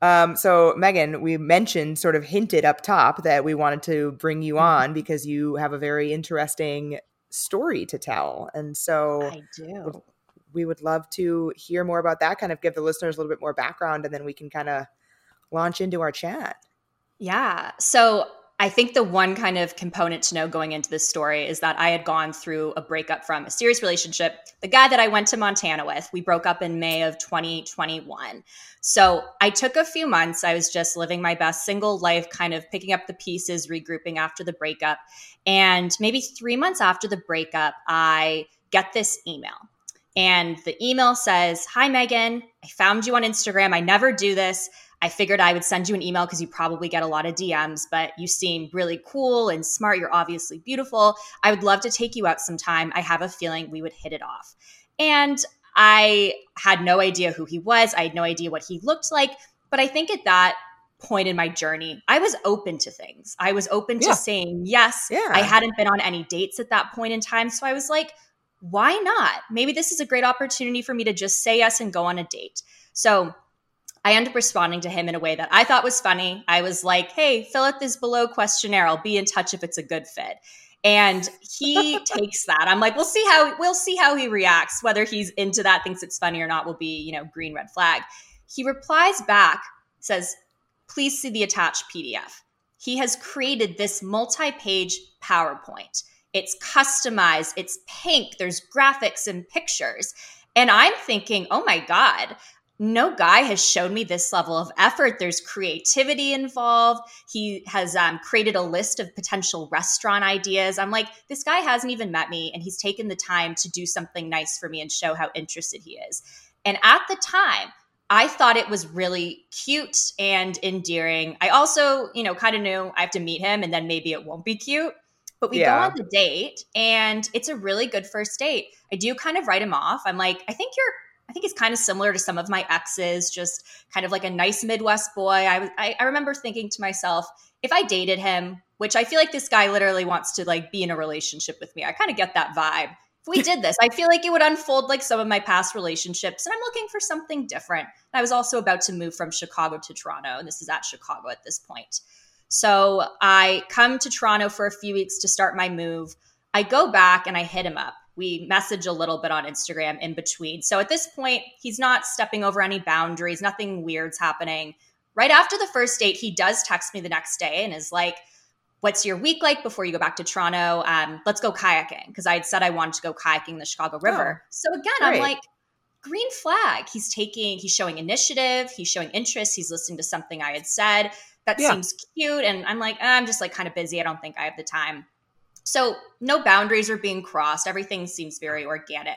Um, so Megan, we mentioned, sort of hinted up top that we wanted to bring you on because you have a very interesting story to tell. And so I do. we would love to hear more about that, kind of give the listeners a little bit more background, and then we can kind of launch into our chat. Yeah. So I think the one kind of component to know going into this story is that I had gone through a breakup from a serious relationship. The guy that I went to Montana with, we broke up in May of twenty twenty-one. So I took a few months. I was just living my best single life, kind of picking up the pieces, regrouping after the breakup. And maybe three months after the breakup, I get this email. And the email says, "Hi, Megan. I found you on Instagram. I never do this. I figured I would send you an email because you probably get a lot of D Ms, but you seem really cool and smart. You're obviously beautiful. I would love to take you out sometime. I have a feeling we would hit it off." And I had no idea who he was. I had no idea what he looked like. But I think at that point in my journey, I was open to things. I was open to Yeah. saying yes. Yeah. I hadn't been on any dates at that point in time. So I was like, why not? Maybe this is a great opportunity for me to just say yes and go on a date. So I ended up responding to him in a way that I thought was funny. I was like, "Hey, fill out this below questionnaire. I'll be in touch if it's a good fit." And he takes that. I'm like, we'll see how we'll see how he reacts. Whether he's into that, thinks it's funny or not, will be, you know, green, red flag. He replies back, says, "Please see the attached P D F." He has created this multi-page PowerPoint. It's customized. It's pink. There's graphics and pictures. And I'm thinking, oh my God, no guy has shown me this level of effort. There's creativity involved. He has um, created a list of potential restaurant ideas. I'm like, this guy hasn't even met me, and he's taken the time to do something nice for me and show how interested he is. And at the time, I thought it was really cute and endearing. I also, you know, kind of knew I have to meet him and then maybe it won't be cute. But we Yeah. go on the date and it's a really good first date. I do kind of write him off. I'm like, I think you're I think he's kind of similar to some of my exes, just kind of like a nice Midwest boy. I, was, I, I remember thinking to myself, if I dated him, which I feel like this guy literally wants to like be in a relationship with me. I kind of get that vibe. If we did this, I feel like it would unfold like some of my past relationships, and I'm looking for something different. And I was also about to move from Chicago to Toronto, and this is at Chicago at this point. So I come to Toronto for a few weeks to start my move. I go back and I hit him up. We message a little bit on Instagram in between. So at this point, he's not stepping over any boundaries. Nothing weird's happening. Right after the first date, he does text me the next day and is like, "What's your week like before you go back to Toronto? Um, let's go kayaking." Because I had said I wanted to go kayaking the Chicago River. Oh, so again, great. I'm like, green flag. He's taking, he's showing initiative. He's showing interest. He's listening to something I had said. That Yeah. seems cute. And I'm like, I'm just like kind of busy. I don't think I have the time. So no boundaries are being crossed. Everything seems very organic.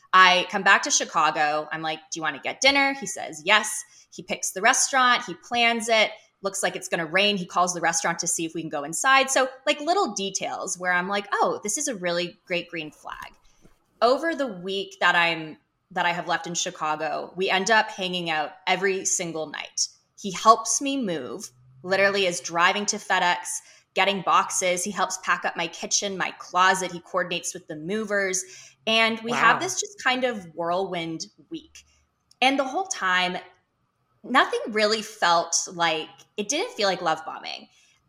I come back to Chicago. I'm like, "Do you want to get dinner?" He says, yes. He picks the restaurant. He plans it. Looks like it's going to rain. He calls the restaurant to see if we can go inside. So like little details where I'm like, oh, this is a really great green flag. Over the week that I'm that I have left in Chicago, we end up hanging out every single night. He helps me move, literally is driving to FedEx, getting boxes. He helps pack up my kitchen, my closet. He coordinates with the movers. And we Wow. have this just kind of whirlwind week. And the whole time, nothing really felt like, it didn't feel like love bombing.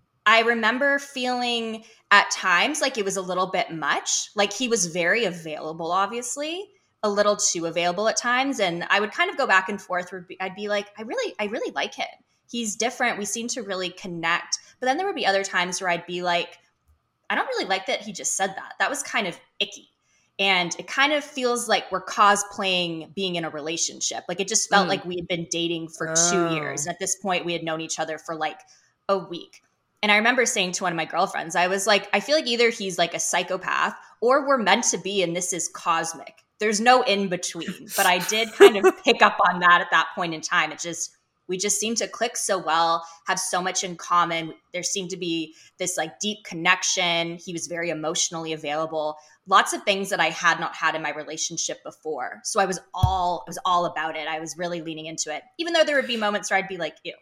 I remember feeling at times like it was a little bit much. Like he was very available, obviously, a little too available at times. And I would kind of go back and forth where I'd be like, I really, I really like him. He's different. We seem to really connect. But then there would be other times where I'd be like, I don't really like that he just said that. That was kind of icky. And it kind of feels like we're cosplaying being in a relationship. Like it just felt Mm. like we had been dating for Oh. two years. And at this point, we had known each other for like a week. And I remember saying to one of my girlfriends, I was like, I feel like either he's like a psychopath or we're meant to be and this is cosmic. There's no in between. But I did kind of pick up on that at that point in time. It just, we just seemed to click so well, have so much in common. There seemed to be this like deep connection. He was very emotionally available. Lots of things that I had not had in my relationship before. So I was all, I was all about it. I was really leaning into it, even though there would be moments where I'd be like, ew.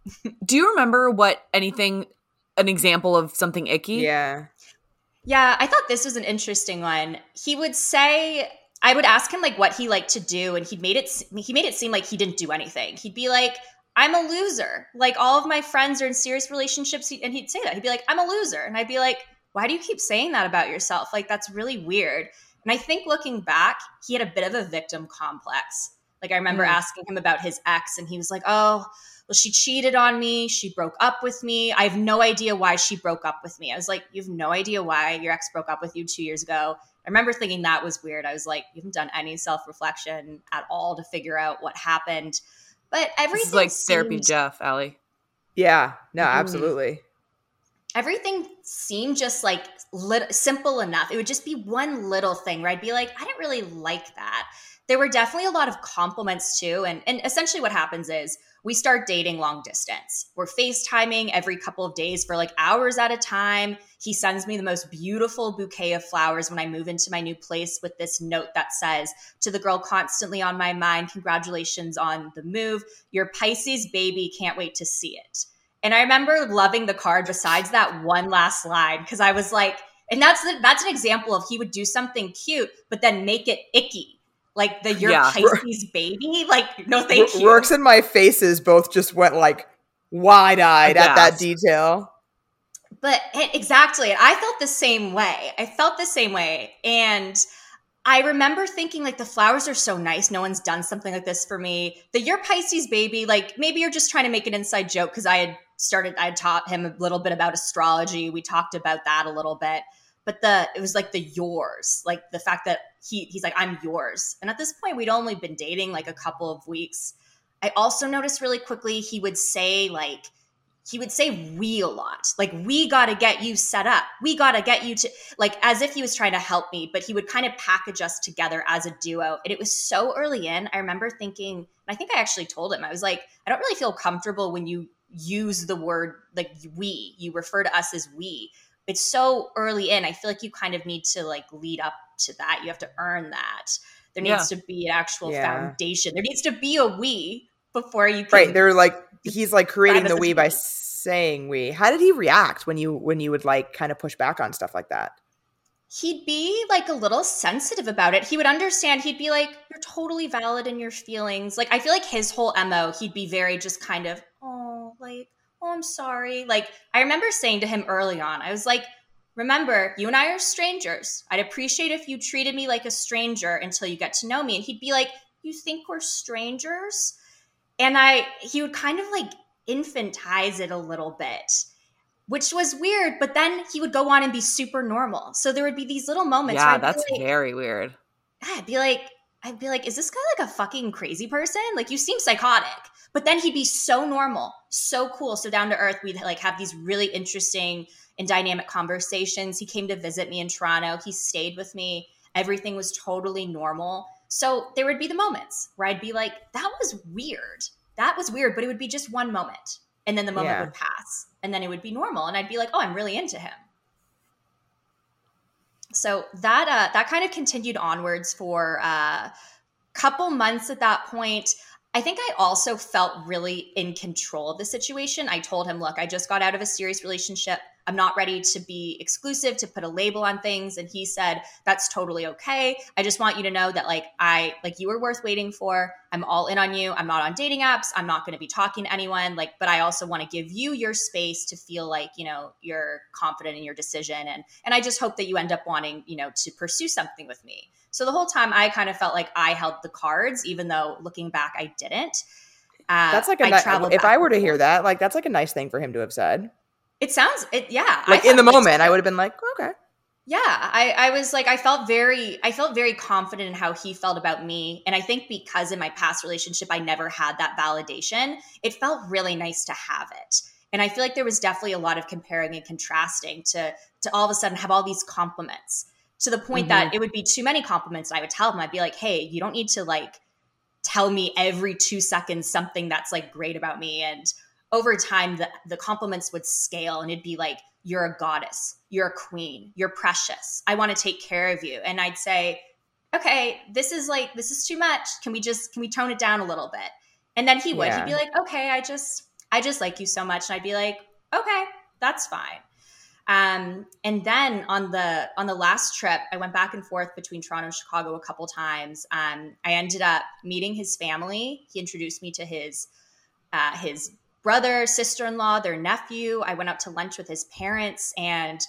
Do you remember what anything, an example of something icky? Yeah. Yeah, I thought this was an interesting one. He would say, I would ask him like what he liked to do, and he made it he made it seem like he didn't do anything. He'd be like, I'm a loser. Like all of my friends are in serious relationships. And he'd say that. He'd be like, I'm a loser. And I'd be like, why do you keep saying that about yourself? Like, that's really weird. And I think looking back, he had a bit of a victim complex. Like I remember mm. asking him about his ex and he was like, oh, well, she cheated on me. She broke up with me. I have no idea why she broke up with me. I was like, you have no idea why your ex broke up with you two years ago. I remember thinking that was weird. I was like, you haven't done any self-reflection at all to figure out what happened. But everything this is like seemed, therapy Jeff, Allie. Yeah, no, absolutely. Everything seemed just like lit- simple enough. It would just be one little thing where I'd be like, I didn't really like that. There were definitely a lot of compliments too. And, and essentially what happens is we start dating long distance. We're FaceTiming every couple of days for like hours at a time. He sends me the most beautiful bouquet of flowers when I move into my new place with this note that says, to the girl constantly on my mind, congratulations on the move. Your Pisces baby can't wait to see it. And I remember loving the card besides that one last line because I was like, and that's the, that's an example of he would do something cute, but then make it icky. Like the your yeah. Pisces baby, like no thank you. Rourke's and my faces both just went like wide-eyed at that detail. But exactly, I felt the same way. I felt the same way, and I remember thinking like the flowers are so nice. No one's done something like this for me. The your Pisces baby, like maybe you're just trying to make an inside joke because I had started. I had taught him a little bit about astrology. We talked about that a little bit. But the it was like the yours, like the fact that he he's like, I'm yours. And at this point, we'd only been dating like a couple of weeks. I also noticed really quickly he would say like, he would say we a lot. Like, we got to get you set up. We got to get you to, like, as if he was trying to help me, but he would kind of package us together as a duo. And it was so early in. I remember thinking, and I think I actually told him, I was like, I don't really feel comfortable when you use the word like we, you refer to us as we. It's so early in. I feel like you kind of need to like lead up to that. You have to earn that. There needs yeah. to be an actual yeah. foundation. There needs to be a we before you can. Right. They're like, he's like creating the we by saying we. How did he react when you, when you would like kind of push back on stuff like that? He'd be like a little sensitive about it. He would understand. He'd be like, you're totally valid in your feelings. Like, I feel like his whole M O, he'd be very just kind of, oh, like, oh, I'm sorry. Like, I remember saying to him early on, I was like, remember, you and I are strangers. I'd appreciate if you treated me like a stranger until you get to know me. And he'd be like, you think we're strangers? And I, he would kind of like infantize it a little bit, which was weird. But then he would go on and be super normal. So there would be these little moments. Yeah, where I'd that's be like, very weird. I'd be like, I'd be like, is this guy like a fucking crazy person? Like, you seem psychotic. But then he'd be so normal, so cool, so down to earth. We'd like have these really interesting and dynamic conversations. He came to visit me in Toronto. He stayed with me. Everything was totally normal. So there would be the moments where I'd be like, that was weird. That was weird, but it would be just one moment. And then the moment yeah. would pass. And then it would be normal. And I'd be like, oh, I'm really into him. So that uh, that kind of continued onwards for a uh, couple months at that point. I think I also felt really in control of the situation. I told him, look, I just got out of a serious relationship. I'm not ready to be exclusive, to put a label on things. And he said, that's totally okay. I just want you to know that like I, like you were worth waiting for. I'm all in on you. I'm not on dating apps. I'm not going to be talking to anyone. Like, but I also want to give you your space to feel like, you know, you're confident in your decision. And, and I just hope that you end up wanting, you know, to pursue something with me. So the whole time I kind of felt like I held the cards, even though looking back, I didn't. Uh, that's like a ni- if I were to hear that, like, that's like a nice thing for him to have said. It sounds, it, yeah. Like in the moment, I would have been like, okay. Yeah, I, I was like, I felt very, I felt very confident in how he felt about me. And I think because in my past relationship, I never had that validation, it felt really nice to have it. And I feel like there was definitely a lot of comparing and contrasting to, to all of a sudden have all these compliments to the point mm-hmm. that it would be too many compliments. And I would tell him, I'd be like, hey, you don't need to like tell me every two seconds something that's like great about me. And over time, the, the compliments would scale and it'd be like, you're a goddess, you're a queen, you're precious. I want to take care of you. And I'd say, okay, this is like, this is too much. Can we just, can we tone it down a little bit? And then he would, yeah. he'd be like, okay, I just, I just like you so much. And I'd be like, okay, that's fine. Um, and then on the, on the last trip, I went back and forth between Toronto and Chicago a couple times. Um, I ended up meeting his family. He introduced me to his uh, his brother, sister-in-law, their nephew. I went out to lunch with his parents, and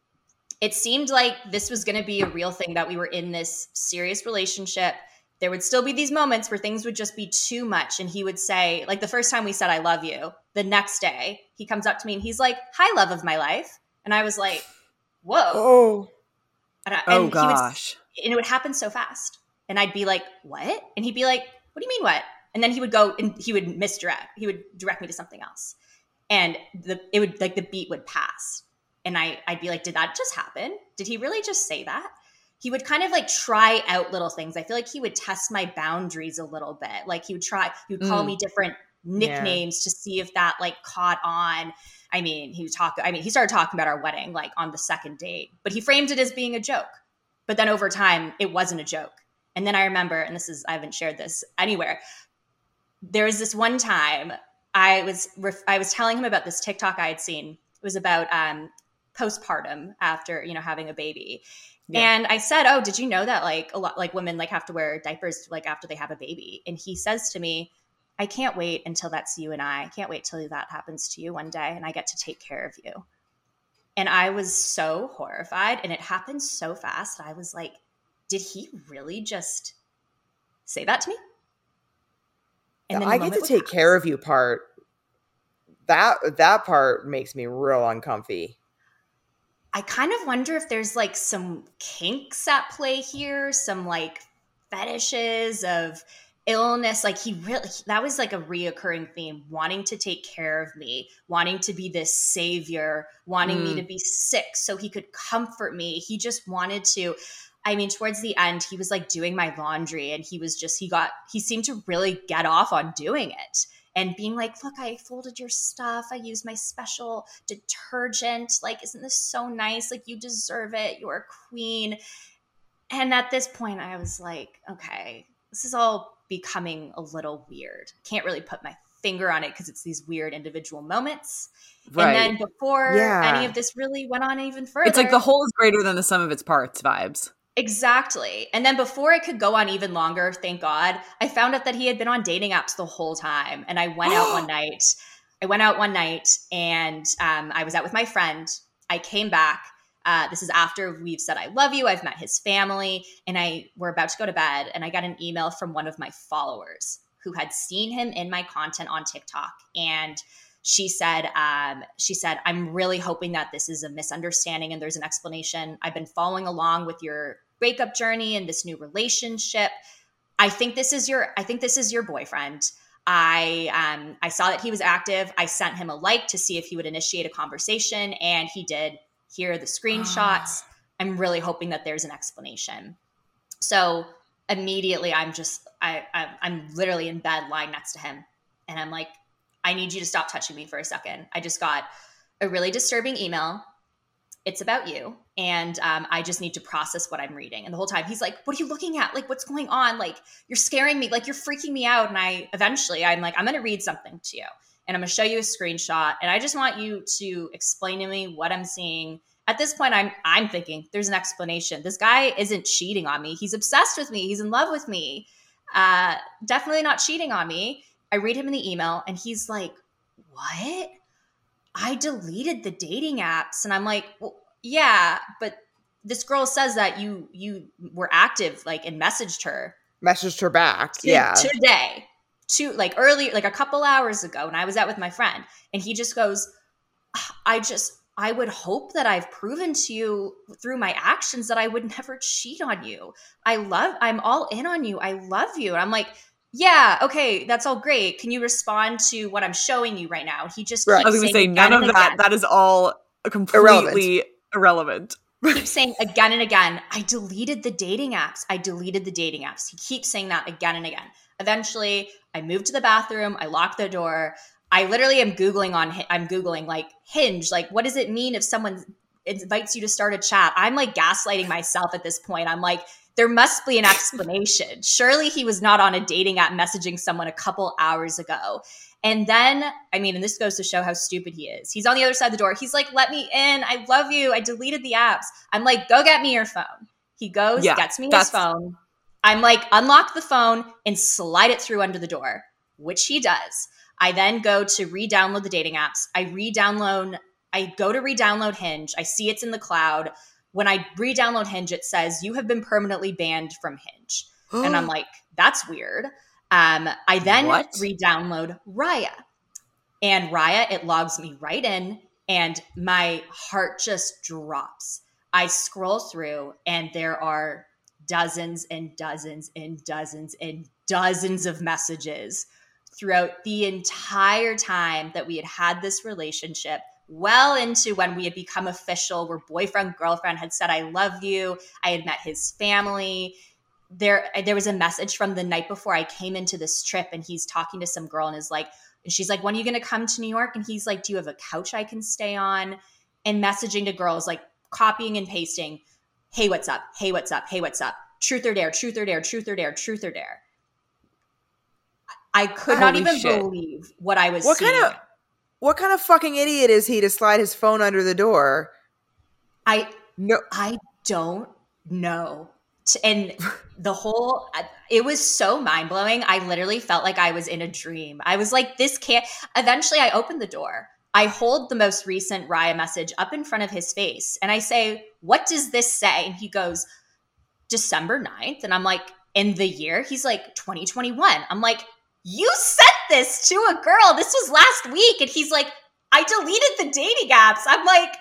it seemed like this was going to be a real thing, that we were in this serious relationship. There would still be these moments where things would just be too much. And he would say, like the first time we said, I love you, the next day he comes up to me and he's like, hi, love of my life. And I was like, whoa. Oh, and I, oh and gosh. He would, and it would happen so fast. And I'd be like, what? And he'd be like, what do you mean what? And then he would go and he would misdirect. He would direct me to something else. And the it would like the beat would pass. And I, I'd be like, did that just happen? Did he really just say that? He would kind of like try out little things. I feel like he would test my boundaries a little bit. Like he would try, he would call Mm. me different nicknames yeah. to see if that like caught on. I mean, he would talk, I mean, he started talking about our wedding like on the second date, but he framed it as being a joke. But then over time, it wasn't a joke. And then I remember, and this is, I haven't shared this anywhere. There was this one time I was, I was telling him about this TikTok I had seen. It was about um, postpartum after, you know, having a baby. Yeah. And I said, oh, did you know that like a lot, like women like have to wear diapers like after they have a baby? And he says to me, I can't wait until that's you and I. I can't wait till that happens to you one day and I get to take care of you. And I was so horrified, and it happened so fast. I was like, did he really just say that to me? And the I get to take pass. care of you part. That that part makes me real uncomfy. I kind of wonder if there's like some kinks at play here, some like fetishes of illness. Like he really, that was like a reoccurring theme, wanting to take care of me, wanting to be this savior, wanting mm. me to be sick so he could comfort me. He just wanted to, I mean, towards the end, he was like doing my laundry, and he was just, he got, he seemed to really get off on doing it. And being like, look, I folded your stuff. I used my special detergent. Like, isn't this so nice? Like, you deserve it. You're a queen. And at this point, I was like, okay, this is all becoming a little weird. Can't really put my finger on it because it's these weird individual moments. Right. And then before yeah. any of this really went on even further. It's like the whole is greater than the sum of its parts vibes. Exactly. And then before it could go on even longer, thank God, I found out that he had been on dating apps the whole time. And I went out one night. I went out one night and um, I was out with my friend. I came back. Uh, this is after we've said, I love you. I've met his family, and I we're about to go to bed. And I got an email from one of my followers who had seen him in my content on TikTok. And she said, um, she said, I'm really hoping that this is a misunderstanding and there's an explanation. I've been following along with your breakup journey and this new relationship. I think this is your, I think this is your boyfriend. I, um, I saw that he was active. I sent him a like to see if he would initiate a conversation, and he did. Here are the screenshots. I'm really hoping that there's an explanation. So immediately I'm just, I, I, I'm literally in bed lying next to him. And I'm like, I need you to stop touching me for a second. I just got a really disturbing email. It's about you. And um, I just need to process what I'm reading. And the whole time he's like, what are you looking at? Like, what's going on? Like, you're scaring me. Like, you're freaking me out. And I eventually, I'm like, I'm going to read something to you. And I'm going to show you a screenshot. And I just want you to explain to me what I'm seeing. At this point, I'm I'm thinking there's an explanation. This guy isn't cheating on me. He's obsessed with me. He's in love with me. Uh, definitely not cheating on me. I read him in the email, and he's like, what? I deleted the dating apps. And I'm like, well, yeah, but this girl says that you you were active, like, and messaged her. Messaged her back, to, yeah. Today. To like early, like a couple hours ago, when I was out with my friend, and he just goes, I just, I would hope that I've proven to you through my actions that I would never cheat on you. I love, I'm all in on you. I love you. And I'm like, yeah, okay, that's all great. Can you respond to what I'm showing you right now? He just, right. I was going to say, none of that, again. That is all completely irrelevant. irrelevant. Keeps saying again and again, I deleted the dating apps. I deleted the dating apps. He keeps saying that again and again. Eventually, I moved to the bathroom. I locked the door. I literally am Googling on, I'm Googling like Hinge. Like, what does it mean if someone invites you to start a chat? I'm like gaslighting myself at this point. I'm like, there must be an explanation. Surely he was not on a dating app messaging someone a couple hours ago. And then, I mean, and this goes to show how stupid he is. He's on the other side of the door. He's like, let me in. I love you. I deleted the apps. I'm like, go get me your phone. He goes, yeah, gets me his phone. I'm like, unlock the phone and slide it through under the door, which he does. I then go to re-download the dating apps. I re-download, I go to re-download Hinge. I see it's in the cloud. When I re-download Hinge, it says, you have been permanently banned from Hinge. And I'm like, that's weird. Um, I then What? re-download Raya. And Raya, it logs me right in, and my heart just drops. I scroll through, and there are dozens and dozens and dozens and dozens of messages throughout the entire time that we had had this relationship, well into when we had become official, where boyfriend, girlfriend had said, I love you. I had met his family. There, there was a message from the night before I came into this trip, and he's talking to some girl and is like, and she's like, when are you going to come to New York? And he's like, do you have a couch I can stay on? And messaging to girls, like copying and pasting, hey, what's up? Hey, what's up? Hey, what's up? Truth or dare, truth or dare, truth or dare, truth or dare. I could not Holy even shit. believe what I was What seeing. kind of what kind of fucking idiot is he to slide his phone under the door? I No, I don't know. T- And the whole, it was so mind blowing. I literally felt like I was in a dream. I was like, this can't, eventually I opened the door. I hold the most recent Raya message up in front of his face. And I say, what does this say? And he goes, December ninth. And I'm like, in the year? He's like, twenty twenty-one. I'm like, you sent this to a girl. This was last week. And he's like, I deleted the dating apps. I'm like,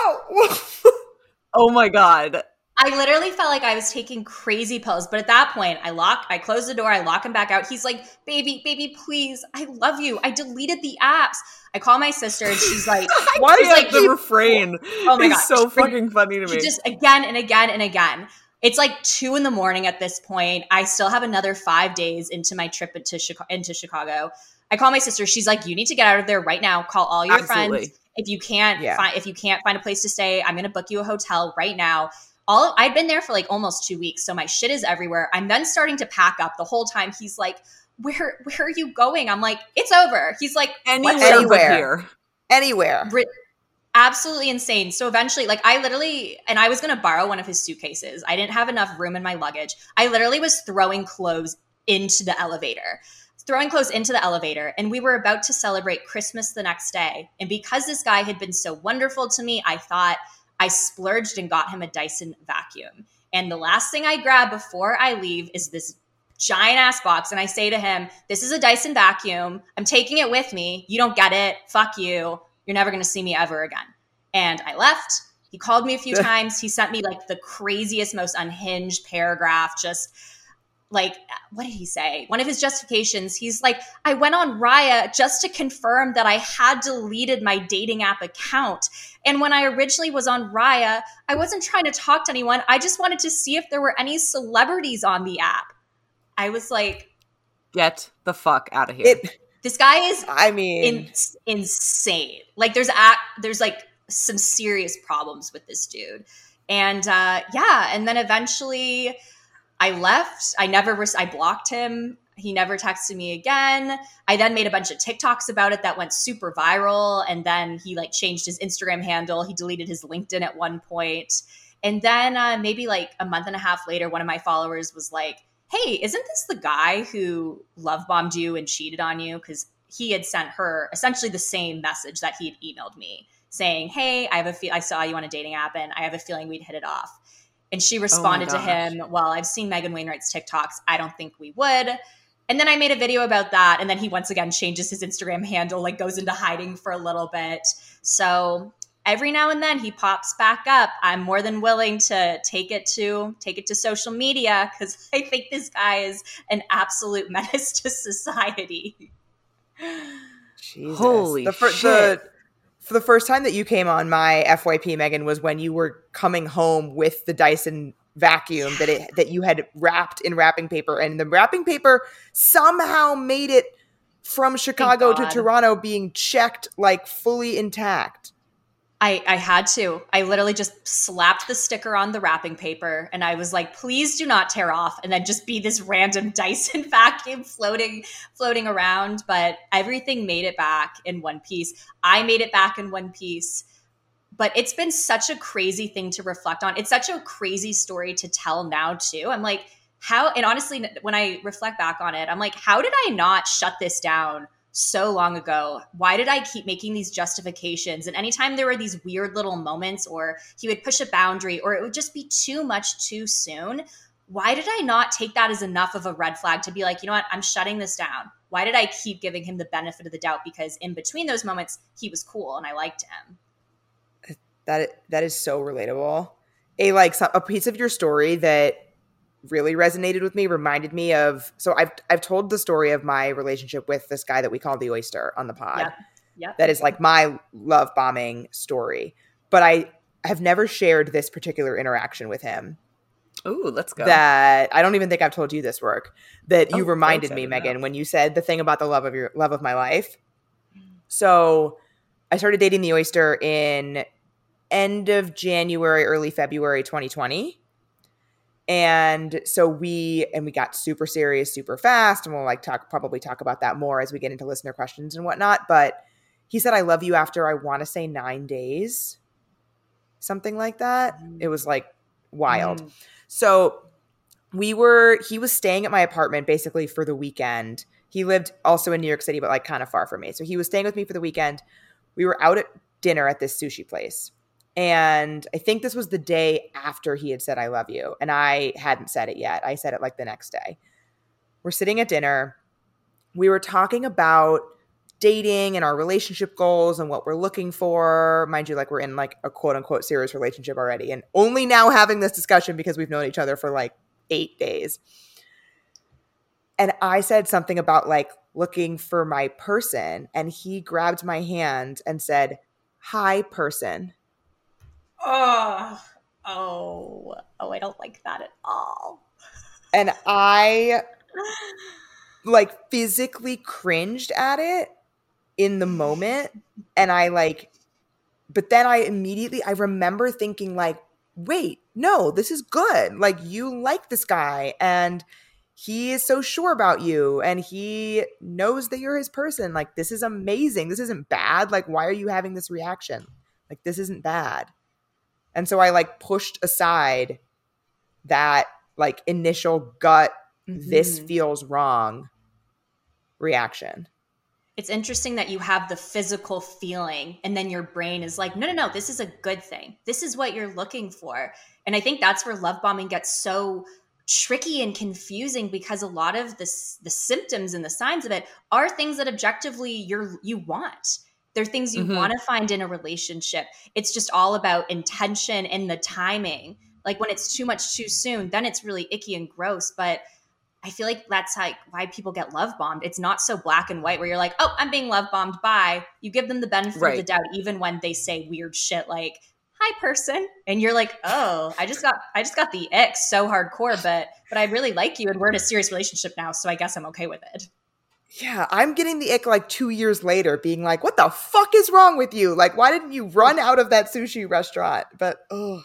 no. Oh my God. I literally felt like I was taking crazy pills. But at that point, I lock, I close the door, I lock him back out. He's like, baby, baby, please, I love you. I deleted the apps. I call my sister and she's like, Why she's is like, like the refrain? Oh my is God. so fucking funny to He me. just again and again and again. It's like two in the morning at this point. I still have another five days into my trip into Chicago. Into Chicago. I call my sister. She's like, you need to get out of there right now. Call all your Absolutely. friends. If you can't Yeah. find, if you can't find a place to stay, I'm going to book you a hotel right now. All I'd been there for like almost two weeks. So my shit is everywhere. I'm then starting to pack up. The whole time he's like, where, where are you going? I'm like, it's over. He's like, Anywhere, what's Anywhere. but here. Anywhere. Ri- absolutely insane. So eventually, like I literally, and I was going to borrow one of his suitcases. I didn't have enough room in my luggage. I literally was throwing clothes into the elevator, throwing clothes into the elevator. And we were about to celebrate Christmas the next day. And because this guy had been so wonderful to me, I thought I splurged and got him a Dyson vacuum. And the last thing I grab before I leave is this giant ass box. And I say to him, this is a Dyson vacuum. I'm taking it with me. You don't get it. Fuck you. You're never going to see me ever again. And I left. He called me a few times. He sent me like the craziest, most unhinged paragraph. Just like, what did he say? One of his justifications, he's like, I went on Raya just to confirm that I had deleted my dating app account. And when I originally was on Raya, I wasn't trying to talk to anyone. I just wanted to see if there were any celebrities on the app. I was like, Get the fuck out of here. It. this guy is I mean, in, insane. Like there's a, there's like some serious problems with this dude. And uh, yeah, and then eventually I left. I never, res- I blocked him. He never texted me again. I then made a bunch of TikToks about it that went super viral. And then he like changed his Instagram handle. He deleted his LinkedIn at one point. And then uh, maybe like a month and a half later, one of my followers was like, hey, isn't this the guy who love bombed you and cheated on you? Because he had sent her essentially the same message that he had emailed me saying, hey, I have a fe- I saw you on a dating app and I have a feeling we'd hit it off. And she responded to gosh. him, well, I've seen Megan Wainwright's TikToks. I don't think we would. And then I made a video about that. And then he once again changes his Instagram handle, like goes into hiding for a little bit. So every now and then he pops back up. I'm more than willing to take it to take it to social media because I think this guy is an absolute menace to society. Jesus. Holy the, fir- shit. The, for the first time that you came on my F Y P, Megan, was when you were coming home with the Dyson vacuum that it that you had wrapped in wrapping paper, and the wrapping paper somehow made it from Chicago to God. Toronto being checked like fully intact. I, I had to. I literally just slapped the sticker on the wrapping paper and I was like, please do not tear off and then just be this random Dyson vacuum floating floating around. But everything made it back in one piece. I made it back in one piece. But it's been such a crazy thing to reflect on. It's such a crazy story to tell now too. I'm like, how, and honestly, when I reflect back on it, I'm like, how did I not shut this down so long ago. Why did I keep making these justifications? And anytime there were these weird little moments, or he would push a boundary, or it would just be too much too soon, why did I not take that as enough of a red flag to be like, you know what, I'm shutting this down? Why did I keep giving him the benefit of the doubt? Because in between those moments, he was cool and I liked him. That that is so relatable. A like a piece of your story that really resonated with me reminded me of, so I've I've told the story of my relationship with this guy that we call the Oyster on the pod. Yep. Yep. That is like my love bombing story. But I have never shared this particular interaction with him. Ooh, let's go. That I don't even think I've told you this, work. That you Oh, reminded so me, excited Megan, now. when you said the thing about the love of your love of my life. So I started dating the Oyster in end of January, early February twenty twenty. And so we and we got super serious super fast, and we'll like talk probably talk about that more as we get into listener questions and whatnot. But he said I love you after, I want to say, nine days, something like that. It was like wild. Mm. So we were he was staying at my apartment basically for the weekend. He lived also in New York City, but like kind of far from me. So he was staying with me for the weekend. We were out at dinner at this sushi place. And I think this was the day after he had said, I love you. And I hadn't said it yet. I said it like the next day. We're sitting at dinner. We were talking about dating and our relationship goals and what we're looking for. Mind you, like we're in like a quote unquote serious relationship already. And only now having this discussion because we've known each other for like eight days. And I said something about like looking for my person. And he grabbed my hand and said, hi, person. Oh, oh, oh, I don't like that at all. And I like physically cringed at it in the moment. And I like, but then I immediately, I remember thinking like, wait, no, this is good. Like you like this guy and he is so sure about you and he knows that you're his person. Like, this is amazing. This isn't bad. Like, why are you having this reaction? Like, this isn't bad. And so I like pushed aside that like initial gut, Mm-hmm. this feels wrong reaction. It's interesting that you have the physical feeling and then your brain is like, no, no, no, this is a good thing. This is what you're looking for. And I think that's where love bombing gets so tricky and confusing, because a lot of this, the symptoms and the signs of it are things that objectively you're, you want. They're things you Mhm. want to find in a relationship. It's just all about intention and the timing. Like when it's too much too soon, then it's really icky and gross. But I feel like that's like why people get love bombed. It's not so black and white where you're like, oh, I'm being love bombed by. You give them the benefit Right. of the doubt, even when they say weird shit like, hi, person. And you're like, oh, I just got I just got the ick so hardcore, but but I really like you and we're in a serious relationship now, so I guess I'm okay with it. Yeah, I'm getting the ick like two years later being like, what the fuck is wrong with you? Like, why didn't you run out of that sushi restaurant? But, ugh.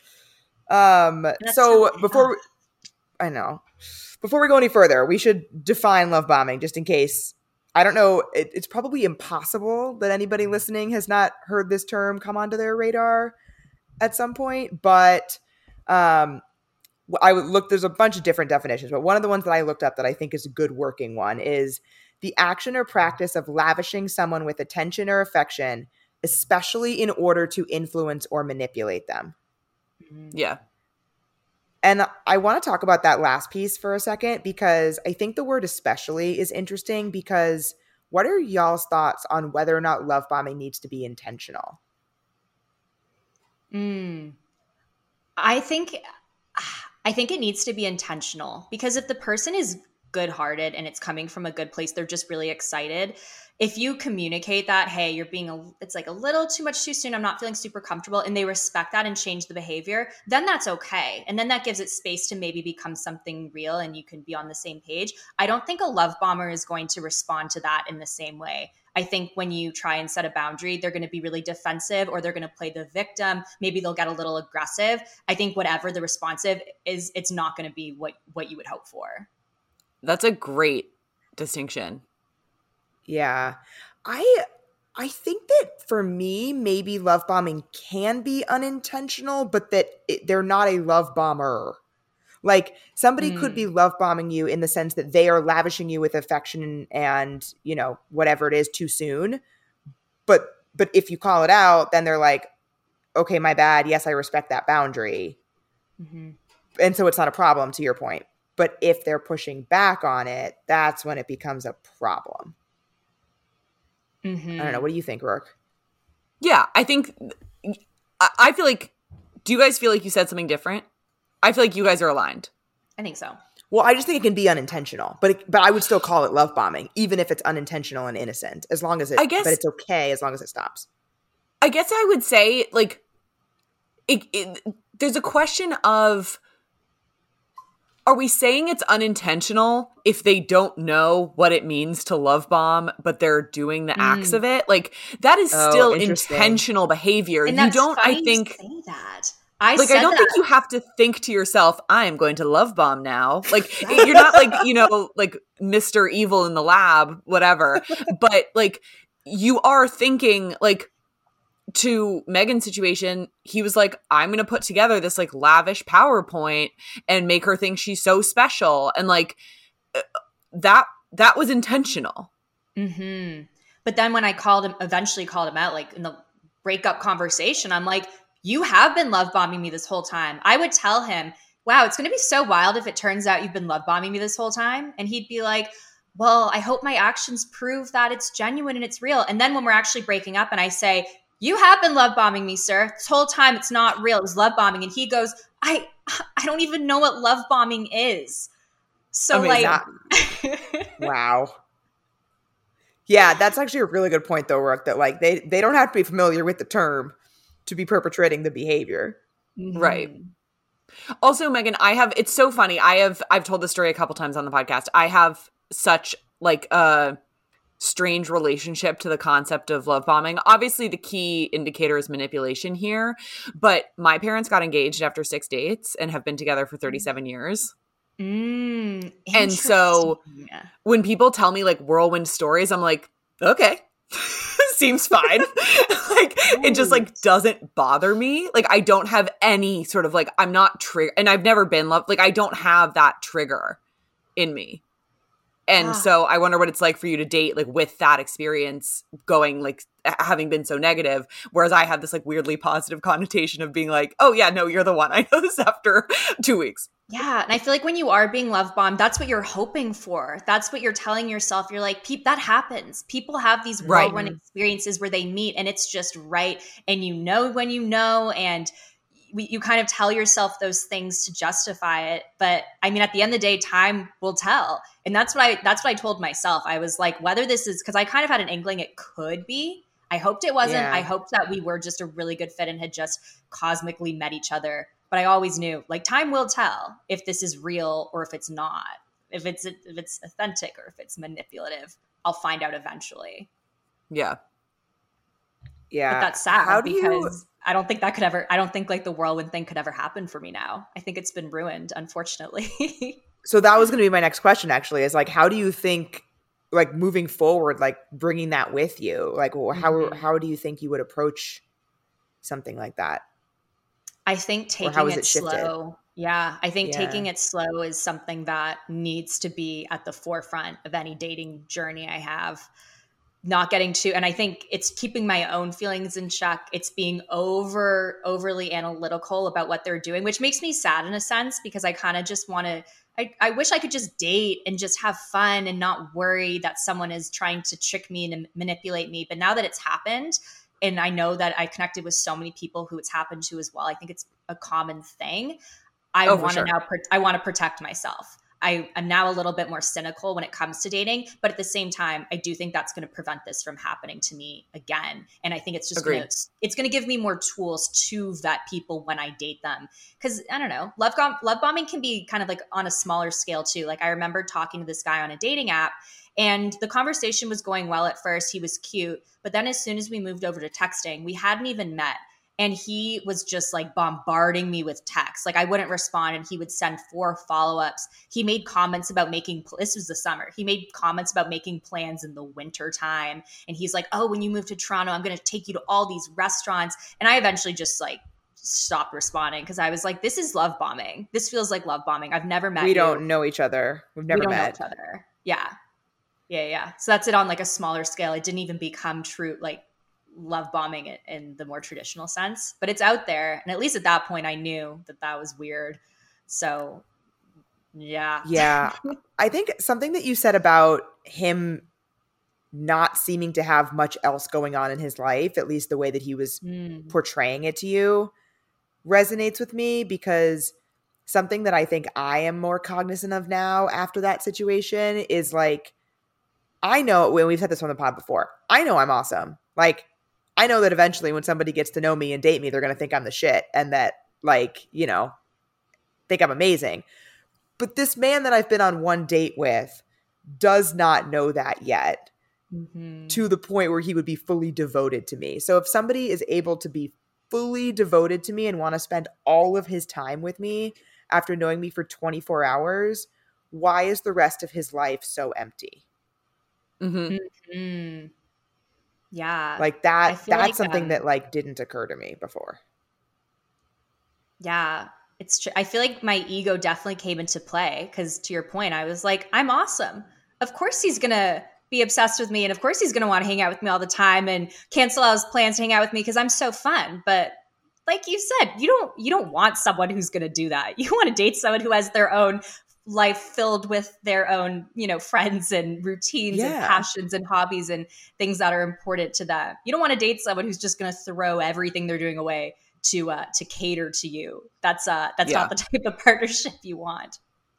Um, That's so so- before, we, I know, before we go any further, we should define love bombing just in case. I don't know. It, it's probably impossible that anybody listening has not heard this term come onto their radar at some point. But um, I would look, there's a bunch of different definitions, but one of the ones that I looked up that I think is a good working one is the action or practice of lavishing someone with attention or affection, especially in order to influence or manipulate them. Yeah. And I want to talk about that last piece for a second, because I think the word especially is interesting, because what are y'all's thoughts on whether or not love bombing needs to be intentional? Mm. I think I think it needs to be intentional, because if the person is good-hearted and it's coming from a good place, they're just really excited. If you communicate that, hey, you're being a, it's like a little too much too soon, I'm not feeling super comfortable, and they respect that and change the behavior, then that's okay. And then that gives it space to maybe become something real and you can be on the same page. I don't think a love bomber is going to respond to that in the same way. I think when you try and set a boundary, they're going to be really defensive, or they're going to play the victim. Maybe they'll get a little aggressive. I think whatever the responsive is, it's not going to be what, what you would hope for. That's a great distinction. Yeah. I I think that for me, maybe love bombing can be unintentional, but that it, they're not a love bomber. Like somebody mm. could be Hmm. love bombing you in the sense that they are lavishing you with affection and, you know, whatever it is too soon. But but if you call it out, then they're like, okay, my bad. Yes, I respect that boundary. Mm-hmm. And so it's not a problem, to your point. But if they're pushing back on it, that's when it becomes a problem. Mm-hmm. I don't know. What do you think, Rourke? Yeah, I think I I feel like. Do you guys feel like you said something different? I feel like you guys are aligned. I think so. Well, I just think it can be unintentional, but it, but I would still call it love bombing, even if it's unintentional and innocent, as long as it. I guess, but it's okay as long as it stops. I guess I would say like, it, it, there's a question of. Are we saying it's unintentional if they don't know what it means to love bomb, but they're doing the mm. acts of it? Like that is oh, still intentional behavior. And you don't, funny I think, you say that. I like said I don't that. think you have to think to yourself, I am going to love bomb now. Like you're not like, you know, like Mister Evil in the lab, whatever. But like you are thinking like, to Megan's situation, he was like, I'm going to put together this like lavish PowerPoint and make her think she's so special. And like that, that was intentional. Mm-hmm. But then when I called him, eventually called him out, like in the breakup conversation, I'm like, you have been love bombing me this whole time. I would tell him, wow, it's going to be so wild if it turns out you've been love bombing me this whole time. And he'd be like, well, I hope my actions prove that it's genuine and it's real. And then when we're actually breaking up and I say, you have been love bombing me, sir. This whole time it's not real. It was love bombing. And he goes, I I don't even know what love bombing is. So I mean, like that, wow. Yeah, that's actually a really good point though, Rourke, that like they, they don't have to be familiar with the term to be perpetrating the behavior. mm-hmm. Right. Also, Megan, I have it's so funny. I have I've told this story a couple times on the podcast. I have such like a strange relationship to the concept of love bombing. Obviously, the key indicator is manipulation here, but my parents got engaged after six dates and have been together for thirty-seven years. Mm, and so when people tell me like whirlwind stories, I'm like, okay, seems fine. Like it just like doesn't bother me. Like I don't have any sort of like, I'm not triggered, and I've never been loved. Like I don't have that trigger in me. And ah. so I wonder what it's like for you to date like with that experience going like having been so negative. Whereas I have this like weirdly positive connotation of being like, oh yeah, no, you're the one. I know this after two weeks. Yeah. And I feel like when you are being love bombed, that's what you're hoping for. That's what you're telling yourself. You're like, Pe- that happens. People have these whirlwind right. experiences where they meet and it's just right. And you know when you know, and we, you kind of tell yourself those things to justify it. But I mean, at the end of the day, time will tell. And that's what I, that's what I told myself. I was like, whether this is, cause I kind of had an inkling it could be, I hoped it wasn't. Yeah. I hoped that we were just a really good fit and had just cosmically met each other. But I always knew like time will tell if this is real or if it's not, if it's, if it's authentic or if it's manipulative. I'll find out eventually. Yeah. Yeah. But that's sad How do because you- I don't think that could ever, I don't think like the whirlwind thing could ever happen for me now. I think it's been ruined, unfortunately. So that was going to be my next question actually, is like, how do you think like moving forward, like bringing that with you, like how, mm-hmm. how do you think you would approach something like that? I think taking it, it slow. Yeah. I think yeah. taking it slow is something that needs to be at the forefront of any dating journey I have. Not getting too, and I think it's keeping my own feelings in check. It's being over, overly analytical about what they're doing, which makes me sad in a sense, because I kind of just want to, I, I wish I could just date and just have fun and not worry that someone is trying to trick me and manipulate me. But now that it's happened, and I know that I connected with so many people who it's happened to as well, I think it's a common thing. I oh, want to sure. now, I want to protect myself. I am now a little bit more cynical when it comes to dating, but at the same time, I do think that's going to prevent this from happening to me again. And I think it's just going to, it's going to give me more tools to vet people when I date them. Cause I don't know, love, gom- love bombing can be kind of like on a smaller scale too. Like I remember talking to this guy on a dating app and the conversation was going well at first. He was cute, but then as soon as we moved over to texting, we hadn't even met. And he was just like bombarding me with texts. Like I wouldn't respond and he would send four follow-ups. He made comments about making, this was the summer. He made comments about making plans in the winter time. And he's like, oh, when you move to Toronto, I'm going to take you to all these restaurants. And I eventually just like stopped responding because I was like, this is love bombing. This feels like love bombing. I've never met We you. don't know each other. We've never we don't met. know each other. Yeah. Yeah, yeah. So that's it on like a smaller scale. It didn't even become true, like love bombing it in the more traditional sense, but it's out there. And at least at that point, I knew that that was weird. So yeah. Yeah. I think something that you said about him not seeming to have much else going on in his life, at least the way that he was Mm. portraying it to you, resonates with me, because something that I think I am more cognizant of now after that situation is like, I know, when we've said this on the pod before, I know I'm awesome. Like, I know that eventually when somebody gets to know me and date me, they're going to think I'm the shit and that, like, you know, think I'm amazing. But this man that I've been on one date with does not know that yet, Mm-hmm. to the point where he would be fully devoted to me. So if somebody is able to be fully devoted to me and want to spend all of his time with me after knowing me for twenty-four hours, why is the rest of his life so empty? Mm-hmm. Mm. Yeah. Like I that, feel that's like, something um, that like didn't occur to me before. Yeah, it's true. I feel like my ego definitely came into play because, to your point, I was like, I'm awesome. Of course he's going to be obsessed with me. And of course he's going to want to hang out with me all the time and cancel out his plans to hang out with me because I'm so fun. But like you said, you don't you don't want someone who's going to do that. You want to date someone who has their own life filled with their own, you know, friends and routines and Yeah. passions and hobbies and things that are important to them. You don't want to date someone who's just going to throw everything they're doing away to uh, to cater to you. That's uh that's Yeah. not the type of partnership you want.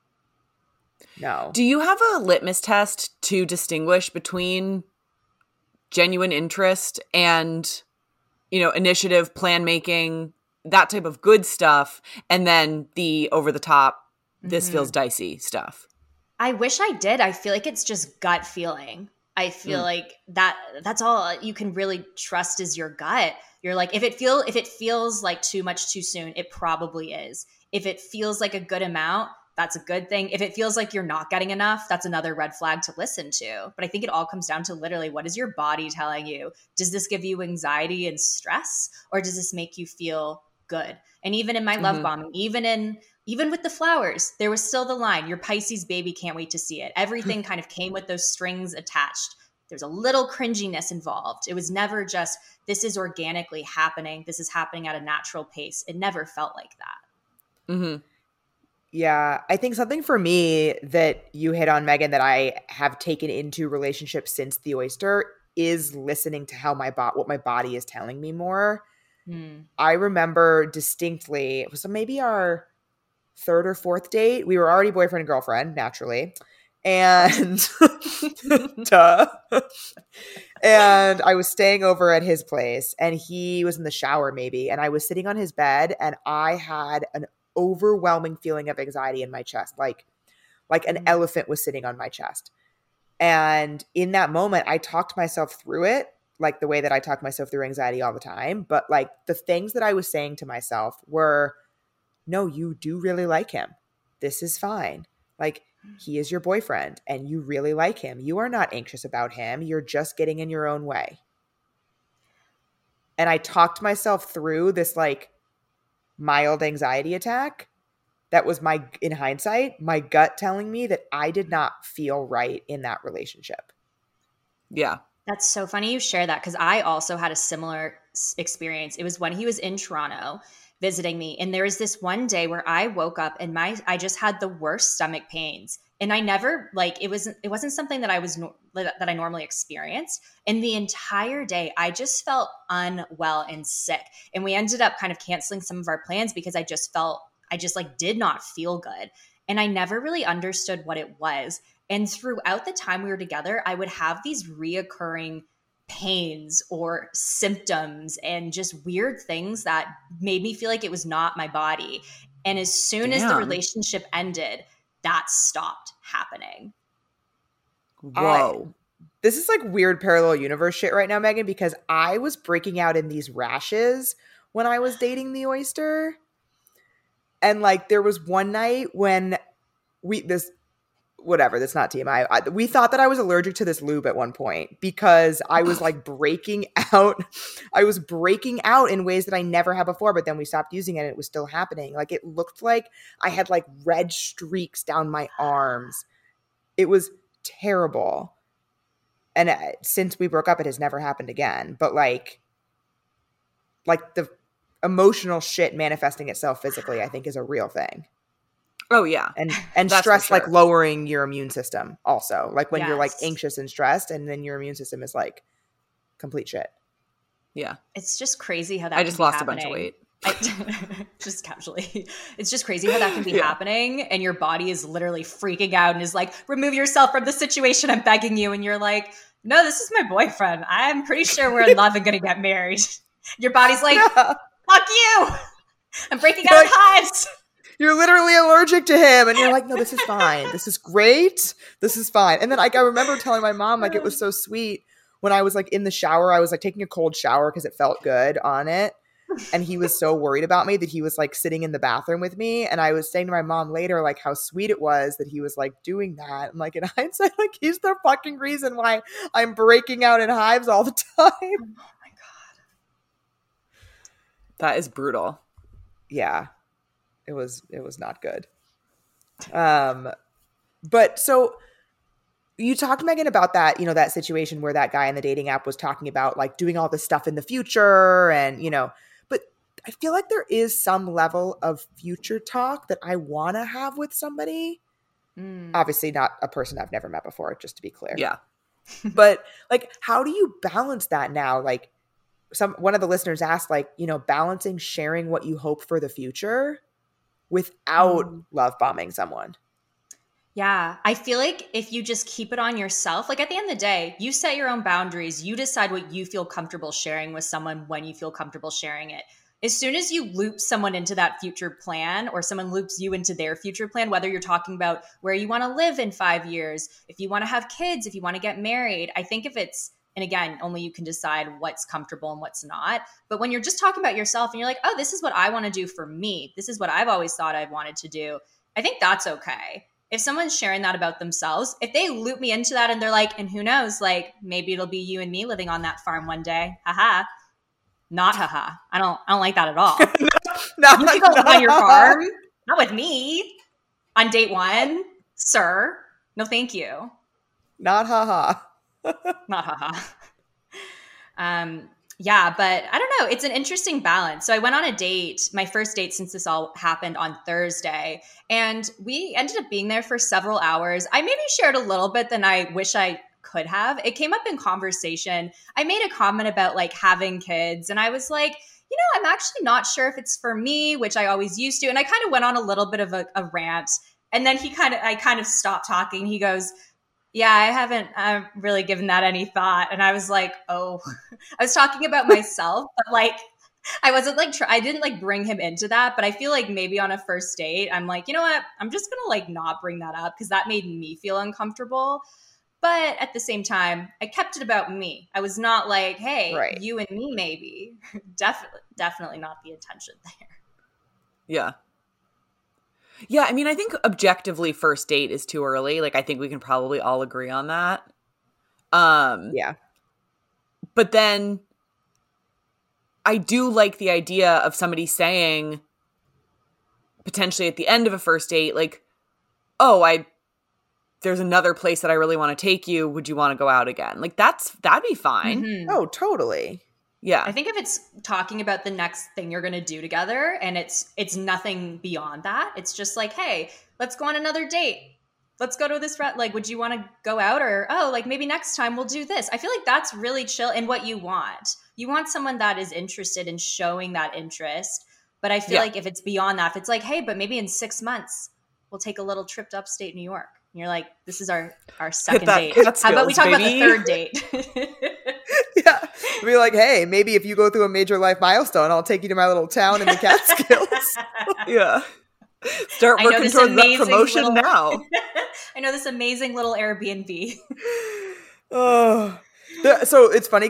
No. Do you have a litmus test to distinguish between genuine interest and, you know, initiative, plan making, that type of good stuff, and then the over the top, this Mhm. feels dicey stuff? I wish I did. I feel like it's just gut feeling. I feel Mm. like that that's all you can really trust is your gut. You're like, if it feel if it feels like too much too soon, it probably is. If it feels like a good amount, that's a good thing. If it feels like you're not getting enough, that's another red flag to listen to. But I think it all comes down to literally, what is your body telling you? Does this give you anxiety and stress, or does this make you feel good? And even in my love Mhm. bombing, even in even with the flowers, there was still the line, your Pisces baby can't wait to see it. Everything kind of came with those strings attached. There's a little cringiness involved. It was never just, this is organically happening. This is happening at a natural pace. It never felt like that. Mm-hmm. Yeah, I think something for me that you hit on, Megan, that I have taken into relationships since the oyster is listening to how my bot, what my body is telling me more. Hmm. I remember distinctly, it was maybe our third or fourth date. We were already boyfriend and girlfriend, naturally. And duh. And I was staying over at his place and he was in the shower maybe. And I was sitting on his bed and I had an overwhelming feeling of anxiety in my chest. Like, like an Mm. elephant was sitting on my chest. And in that moment, I talked myself through it, like the way that I talk myself through anxiety all the time. But like the things that I was saying to myself were, no, you do really like him. This is fine. Like, he is your boyfriend and you really like him. You are not anxious about him. You're just getting in your own way. And I talked myself through this like mild anxiety attack. That was my, in hindsight, my gut telling me that I did not feel right in that relationship. Yeah. That's so funny you share that, because I also had a similar s- experience. It was when he was in Toronto visiting me, and there was this one day where I woke up and my I just had the worst stomach pains, and I never like it wasn't it wasn't something that I was no, that I normally experienced. And the entire day, I just felt unwell and sick, and we ended up kind of canceling some of our plans because I just felt I just like did not feel good, and I never really understood what it was. And throughout the time we were together, I would have these reoccurring pains or symptoms and just weird things that made me feel like it was not my body. And as soon as the Damn. relationship ended, that stopped happening. Whoa. This is like weird parallel universe shit right now, Megan, because I was breaking out in these rashes when I was dating the oyster. And like there was one night when we this whatever, that's not T M I. I. We thought that I was allergic to this lube at one point because I was like breaking out. I was breaking out in ways that I never had before, but then we stopped using it and it was still happening. Like it looked like I had like red streaks down my arms. It was terrible. And uh, since we broke up, it has never happened again. But like, like the emotional shit manifesting itself physically, I think is a real thing. Oh yeah. And and That's stress for sure. like lowering your immune system also. Like when you're like Yes. anxious and stressed and then your immune system is like complete shit. Yeah. It's just crazy how that I can just be lost happening. a bunch of weight. I, just casually. It's just crazy how that can be Yeah. happening and your body is literally freaking out and is like, remove yourself from the situation, I'm begging you. And you're like, no, this is my boyfriend. I'm pretty sure we're in love and going to get married. Your body's like, Yeah. fuck you. I'm breaking You're out like- in hives. You're literally allergic to him and you're like, no, this is fine. This is great. This is fine. And then like I remember telling my mom, like it was so sweet when I was like in the shower, I was like taking a cold shower because it felt good on it. And he was so worried about me that he was like sitting in the bathroom with me. And I was saying to my mom later, like how sweet it was that he was like doing that. And like in hindsight, like he's the fucking reason why I'm breaking out in hives all the time. Oh my God. That is brutal. Yeah, it was, it was not good. Um, but so you talked, Megan, about that, you know, that situation where that guy in the dating app was talking about like doing all this stuff in the future and, you know, but I feel like there is some level of future talk that I want to have with somebody. Mm. Obviously not a person I've never met before, just to be clear. Yeah. But like, how do you balance that now? Like some, one of the listeners asked, like, you know, balancing sharing what you hope for the future without Mm. love bombing someone. Yeah, I feel like if you just keep it on yourself, like at the end of the day, you set your own boundaries. You decide what you feel comfortable sharing with someone when you feel comfortable sharing it. As soon as you loop someone into that future plan or someone loops you into their future plan, whether you're talking about where you want to live in five years, if you want to have kids, if you want to get married, I think if it's, and again, only you can decide what's comfortable and what's not. But when you're just talking about yourself and you're like, oh, this is what I want to do for me. This is what I've always thought I wanted to do. I think that's okay. If someone's sharing that about themselves, if they loop me into that and they're like, and who knows, like maybe it'll be you and me living on that farm one day. Haha. Not haha. I don't I don't like that at all. No, You can go live on your farm. Not with me. On date one, sir. No, thank you. Not haha. Not haha. Um, yeah, but I don't know. It's an interesting balance. So I went on a date, my first date since this all happened on Thursday, and we ended up being there for several hours. I maybe shared a little bit than I wish I could have. It came up in conversation. I made a comment about like having kids, and I was like, you know, I'm actually not sure if it's for me, which I always used to. And I kind of went on a little bit of a, a rant. And then he kind of, I kind of stopped talking. He goes, yeah, I haven't uh, really given that any thought. And I was like, oh, I was talking about myself, but like, I wasn't like, try- I didn't like bring him into that. But I feel like maybe on a first date, I'm like, you know what? I'm just going to like not bring that up because that made me feel uncomfortable. But at the same time, I kept it about me. I was not like, hey, Right. you and me, maybe. definitely, definitely not the intention there. Yeah. Yeah, I mean, I think objectively first date is too early. Like I think we can probably all agree on that. Um Yeah. But then I do like the idea of somebody saying potentially at the end of a first date, like, oh, I there's another place that I really want to take you. Would you want to go out again? Like that's that'd be fine. Mhm. Oh, totally. Yeah. I think if it's talking about the next thing you're going to do together and it's it's nothing beyond that, it's just like, hey, let's go on another date. Let's go to this re- like would you want to go out or oh, like maybe next time we'll do this. I feel like that's really chill in what you want. You want someone that is interested in showing that interest, but I feel Yeah. like if it's beyond that, if it's like, hey, but maybe in six months we'll take a little trip to upstate New York. And you're like, this is our our second that date. Catskills, How about we talk baby. about the third date? Yeah. Be like, hey, maybe if you go through a major life milestone, I'll take you to my little town in the Catskills. Yeah. Start I know working this towards that amazing promotion little- now. I know this amazing little Airbnb. Oh. The- so it's funny because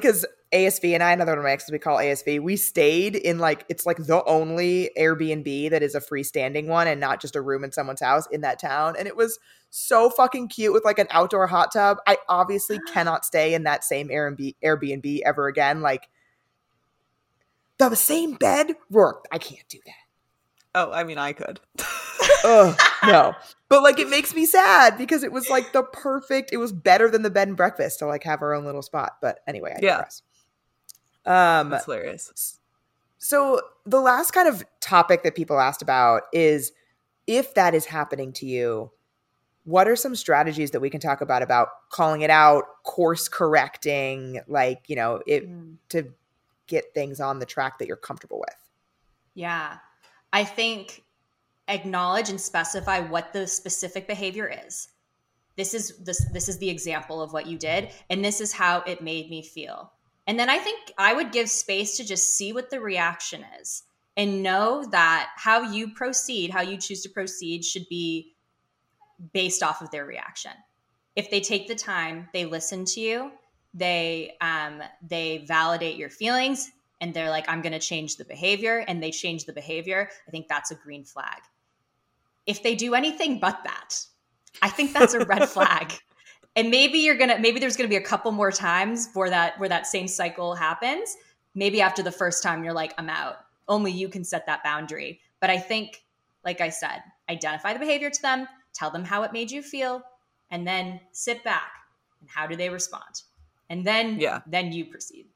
A S V and I, another one of my exes we call A S V, we stayed in like, it's like the only Airbnb that is a freestanding one and not just a room in someone's house in that town. And it was so fucking cute with like an outdoor hot tub. I obviously cannot stay in that same Airbnb, Airbnb ever again. Like the same bed, Rourke, I can't do that. Oh, I mean, I could. Ugh, no. But like it makes me sad because it was like the perfect, it was better than the bed and breakfast to like have our own little spot. But anyway, I Yeah. digress. Um, That's hilarious. So the last kind of topic that people asked about is if that is happening to you, what are some strategies that we can talk about about calling it out, course correcting, like, you know, it Mm. to get things on the track that you're comfortable with? Yeah. I think acknowledge and specify what the specific behavior is. This is this this is the example of what you did, and this is how it made me feel. And then I think I would give space to just see what the reaction is and know that how you proceed, how you choose to proceed should be based off of their reaction. If they take the time, they listen to you, they um, they validate your feelings, and they're like, I'm going to change the behavior, and they change the behavior, I think that's a green flag. If they do anything but that, I think that's a red flag. And maybe you're going to, maybe there's going to be a couple more times for that, where that same cycle happens. Maybe after the first time you're like, I'm out. Only you can set that boundary. But I think, like I said, identify the behavior to them, tell them how it made you feel, and then sit back. And how do they respond? And then, Yeah. then you proceed.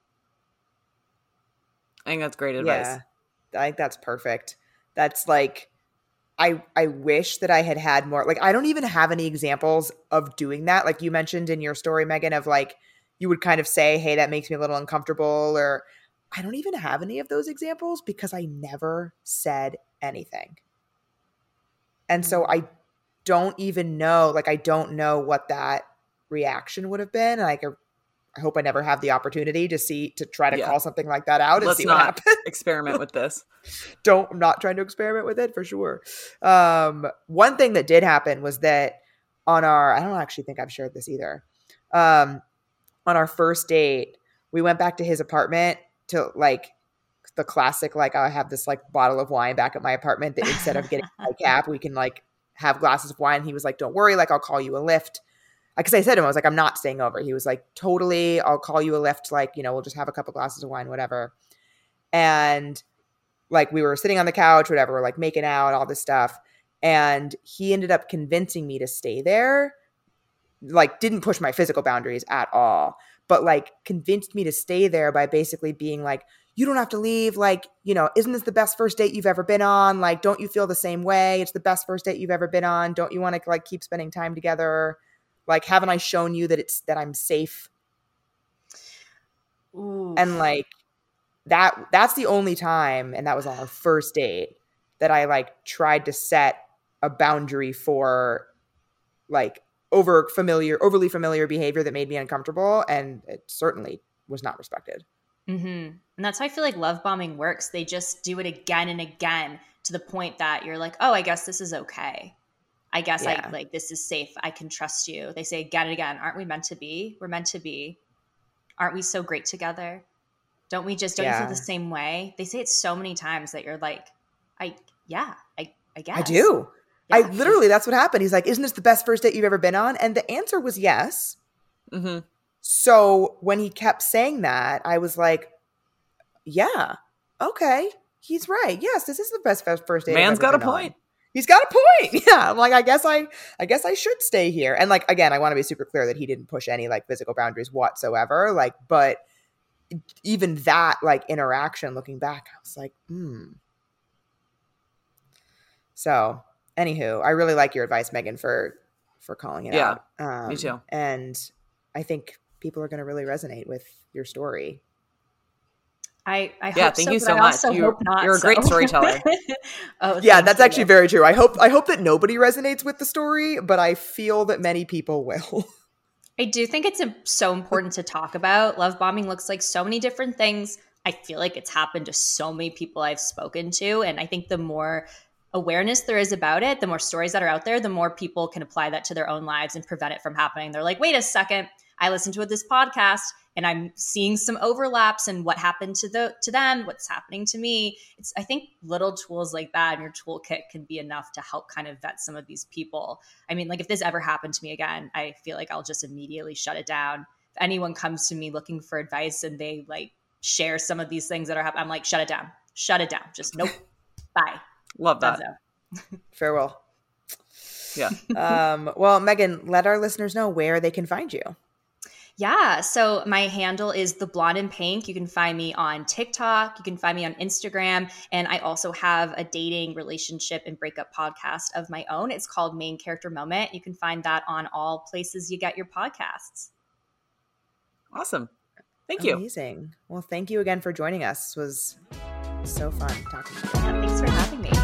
I think that's great advice. Yeah, I think that's perfect. That's like, I I wish that I had had more, like, I don't even have any examples of doing that. Like you mentioned in your story, Megan, of like, you would kind of say, hey, that makes me a little uncomfortable, or I don't even have any of those examples because I never said anything. And so I don't even know, like, I don't know what that reaction would have been. Like, I hope I never have the opportunity to see, to try to Yeah. call something like that out and Let's see what not happens. experiment with this. Don't, I'm not trying to experiment with it for sure. Um, one thing that did happen was that on our, I don't actually think I've shared this either. Um, on our first date, we went back to his apartment to like the classic, like, I have this like bottle of wine back at my apartment that instead of getting a cap, we can like have glasses of wine. He was like, don't worry, like, I'll call you a lift. Because I said to him, I was like, I'm not staying over. He was like, totally, I'll call you a lift. Like, you know, we'll just have a couple glasses of wine, whatever. And like, we were sitting on the couch, whatever, we're like making out, all this stuff. And he ended up convincing me to stay there. Like, didn't push my physical boundaries at all, but like convinced me to stay there by basically being like, you don't have to leave. Like, you know, isn't this the best first date you've ever been on? Like, don't you feel the same way? It's the best first date you've ever been on. Don't you want to like keep spending time together? Like, haven't I shown you that it's, that I'm safe? Ooh. And like that, that's the only time, and that was on our first date, that I like tried to set a boundary for like over familiar, overly familiar behavior that made me uncomfortable. And it certainly was not respected. Mm-hmm. And that's how I feel like love bombing works. They just do it again and again to the point that you're like, oh, I guess this is okay. I guess Yeah. I like, this is safe. I can trust you. They say again and again, aren't we meant to be? We're meant to be. Aren't we so great together? Don't we just, don't you Yeah. feel the same way? They say it so many times that you're like, I, yeah, I, I guess. I do. Yeah. I literally, that's what happened. He's like, isn't this the best first date you've ever been on? And the answer was yes. Mm-hmm. So when he kept saying that, I was like, yeah, okay, he's right. Yes, this is the best first date. I've Man's ever got a been on. point. He's got a point. Yeah. I'm like, I guess I, I guess I should stay here. And like, again, I want to be super clear that he didn't push any like physical boundaries whatsoever. Like, but even that like interaction, looking back, I was like, hmm. So anywho, I really like your advice, Megan, for, for calling it Yeah, out. Um, me too. And I think people are going to really resonate with your story. I, I Yeah, hope thank so, you but so I much. also You- hope not. you're a great so. storyteller. Oh, Yeah, thank that's you. actually very true. I hope I hope that nobody resonates with the story, but I feel that many people will. I do think it's a, so important to talk about. Love bombing looks like so many different things. I feel like it's happened to so many people I've spoken to. And I think the more awareness there is about it, the more stories that are out there, the more people can apply that to their own lives and prevent it from happening. They're like, wait a second, I listened to this podcast and I'm seeing some overlaps in what happened to the to them, what's happening to me. It's I think little tools like that in your toolkit can be enough to help kind of vet some of these people. I mean, like if this ever happened to me again, I feel like I'll just immediately shut it down. If anyone comes to me looking for advice and they like share some of these things that are happening, I'm like, shut it down, shut it down. Just nope. Bye. Love that. Farewell. Yeah. um, well, Megan, let our listeners know where they can find you. Yeah. So my handle is The Blonde in Pink. You can find me on TikTok. You can find me on Instagram. And I also have a dating, relationship, and breakup podcast of my own. It's called Main Character Moment. You can find that on all places you get your podcasts. Awesome. Thank you. Amazing. Well, thank you again for joining us. This was so fun talking to you. Yeah, thanks for having me.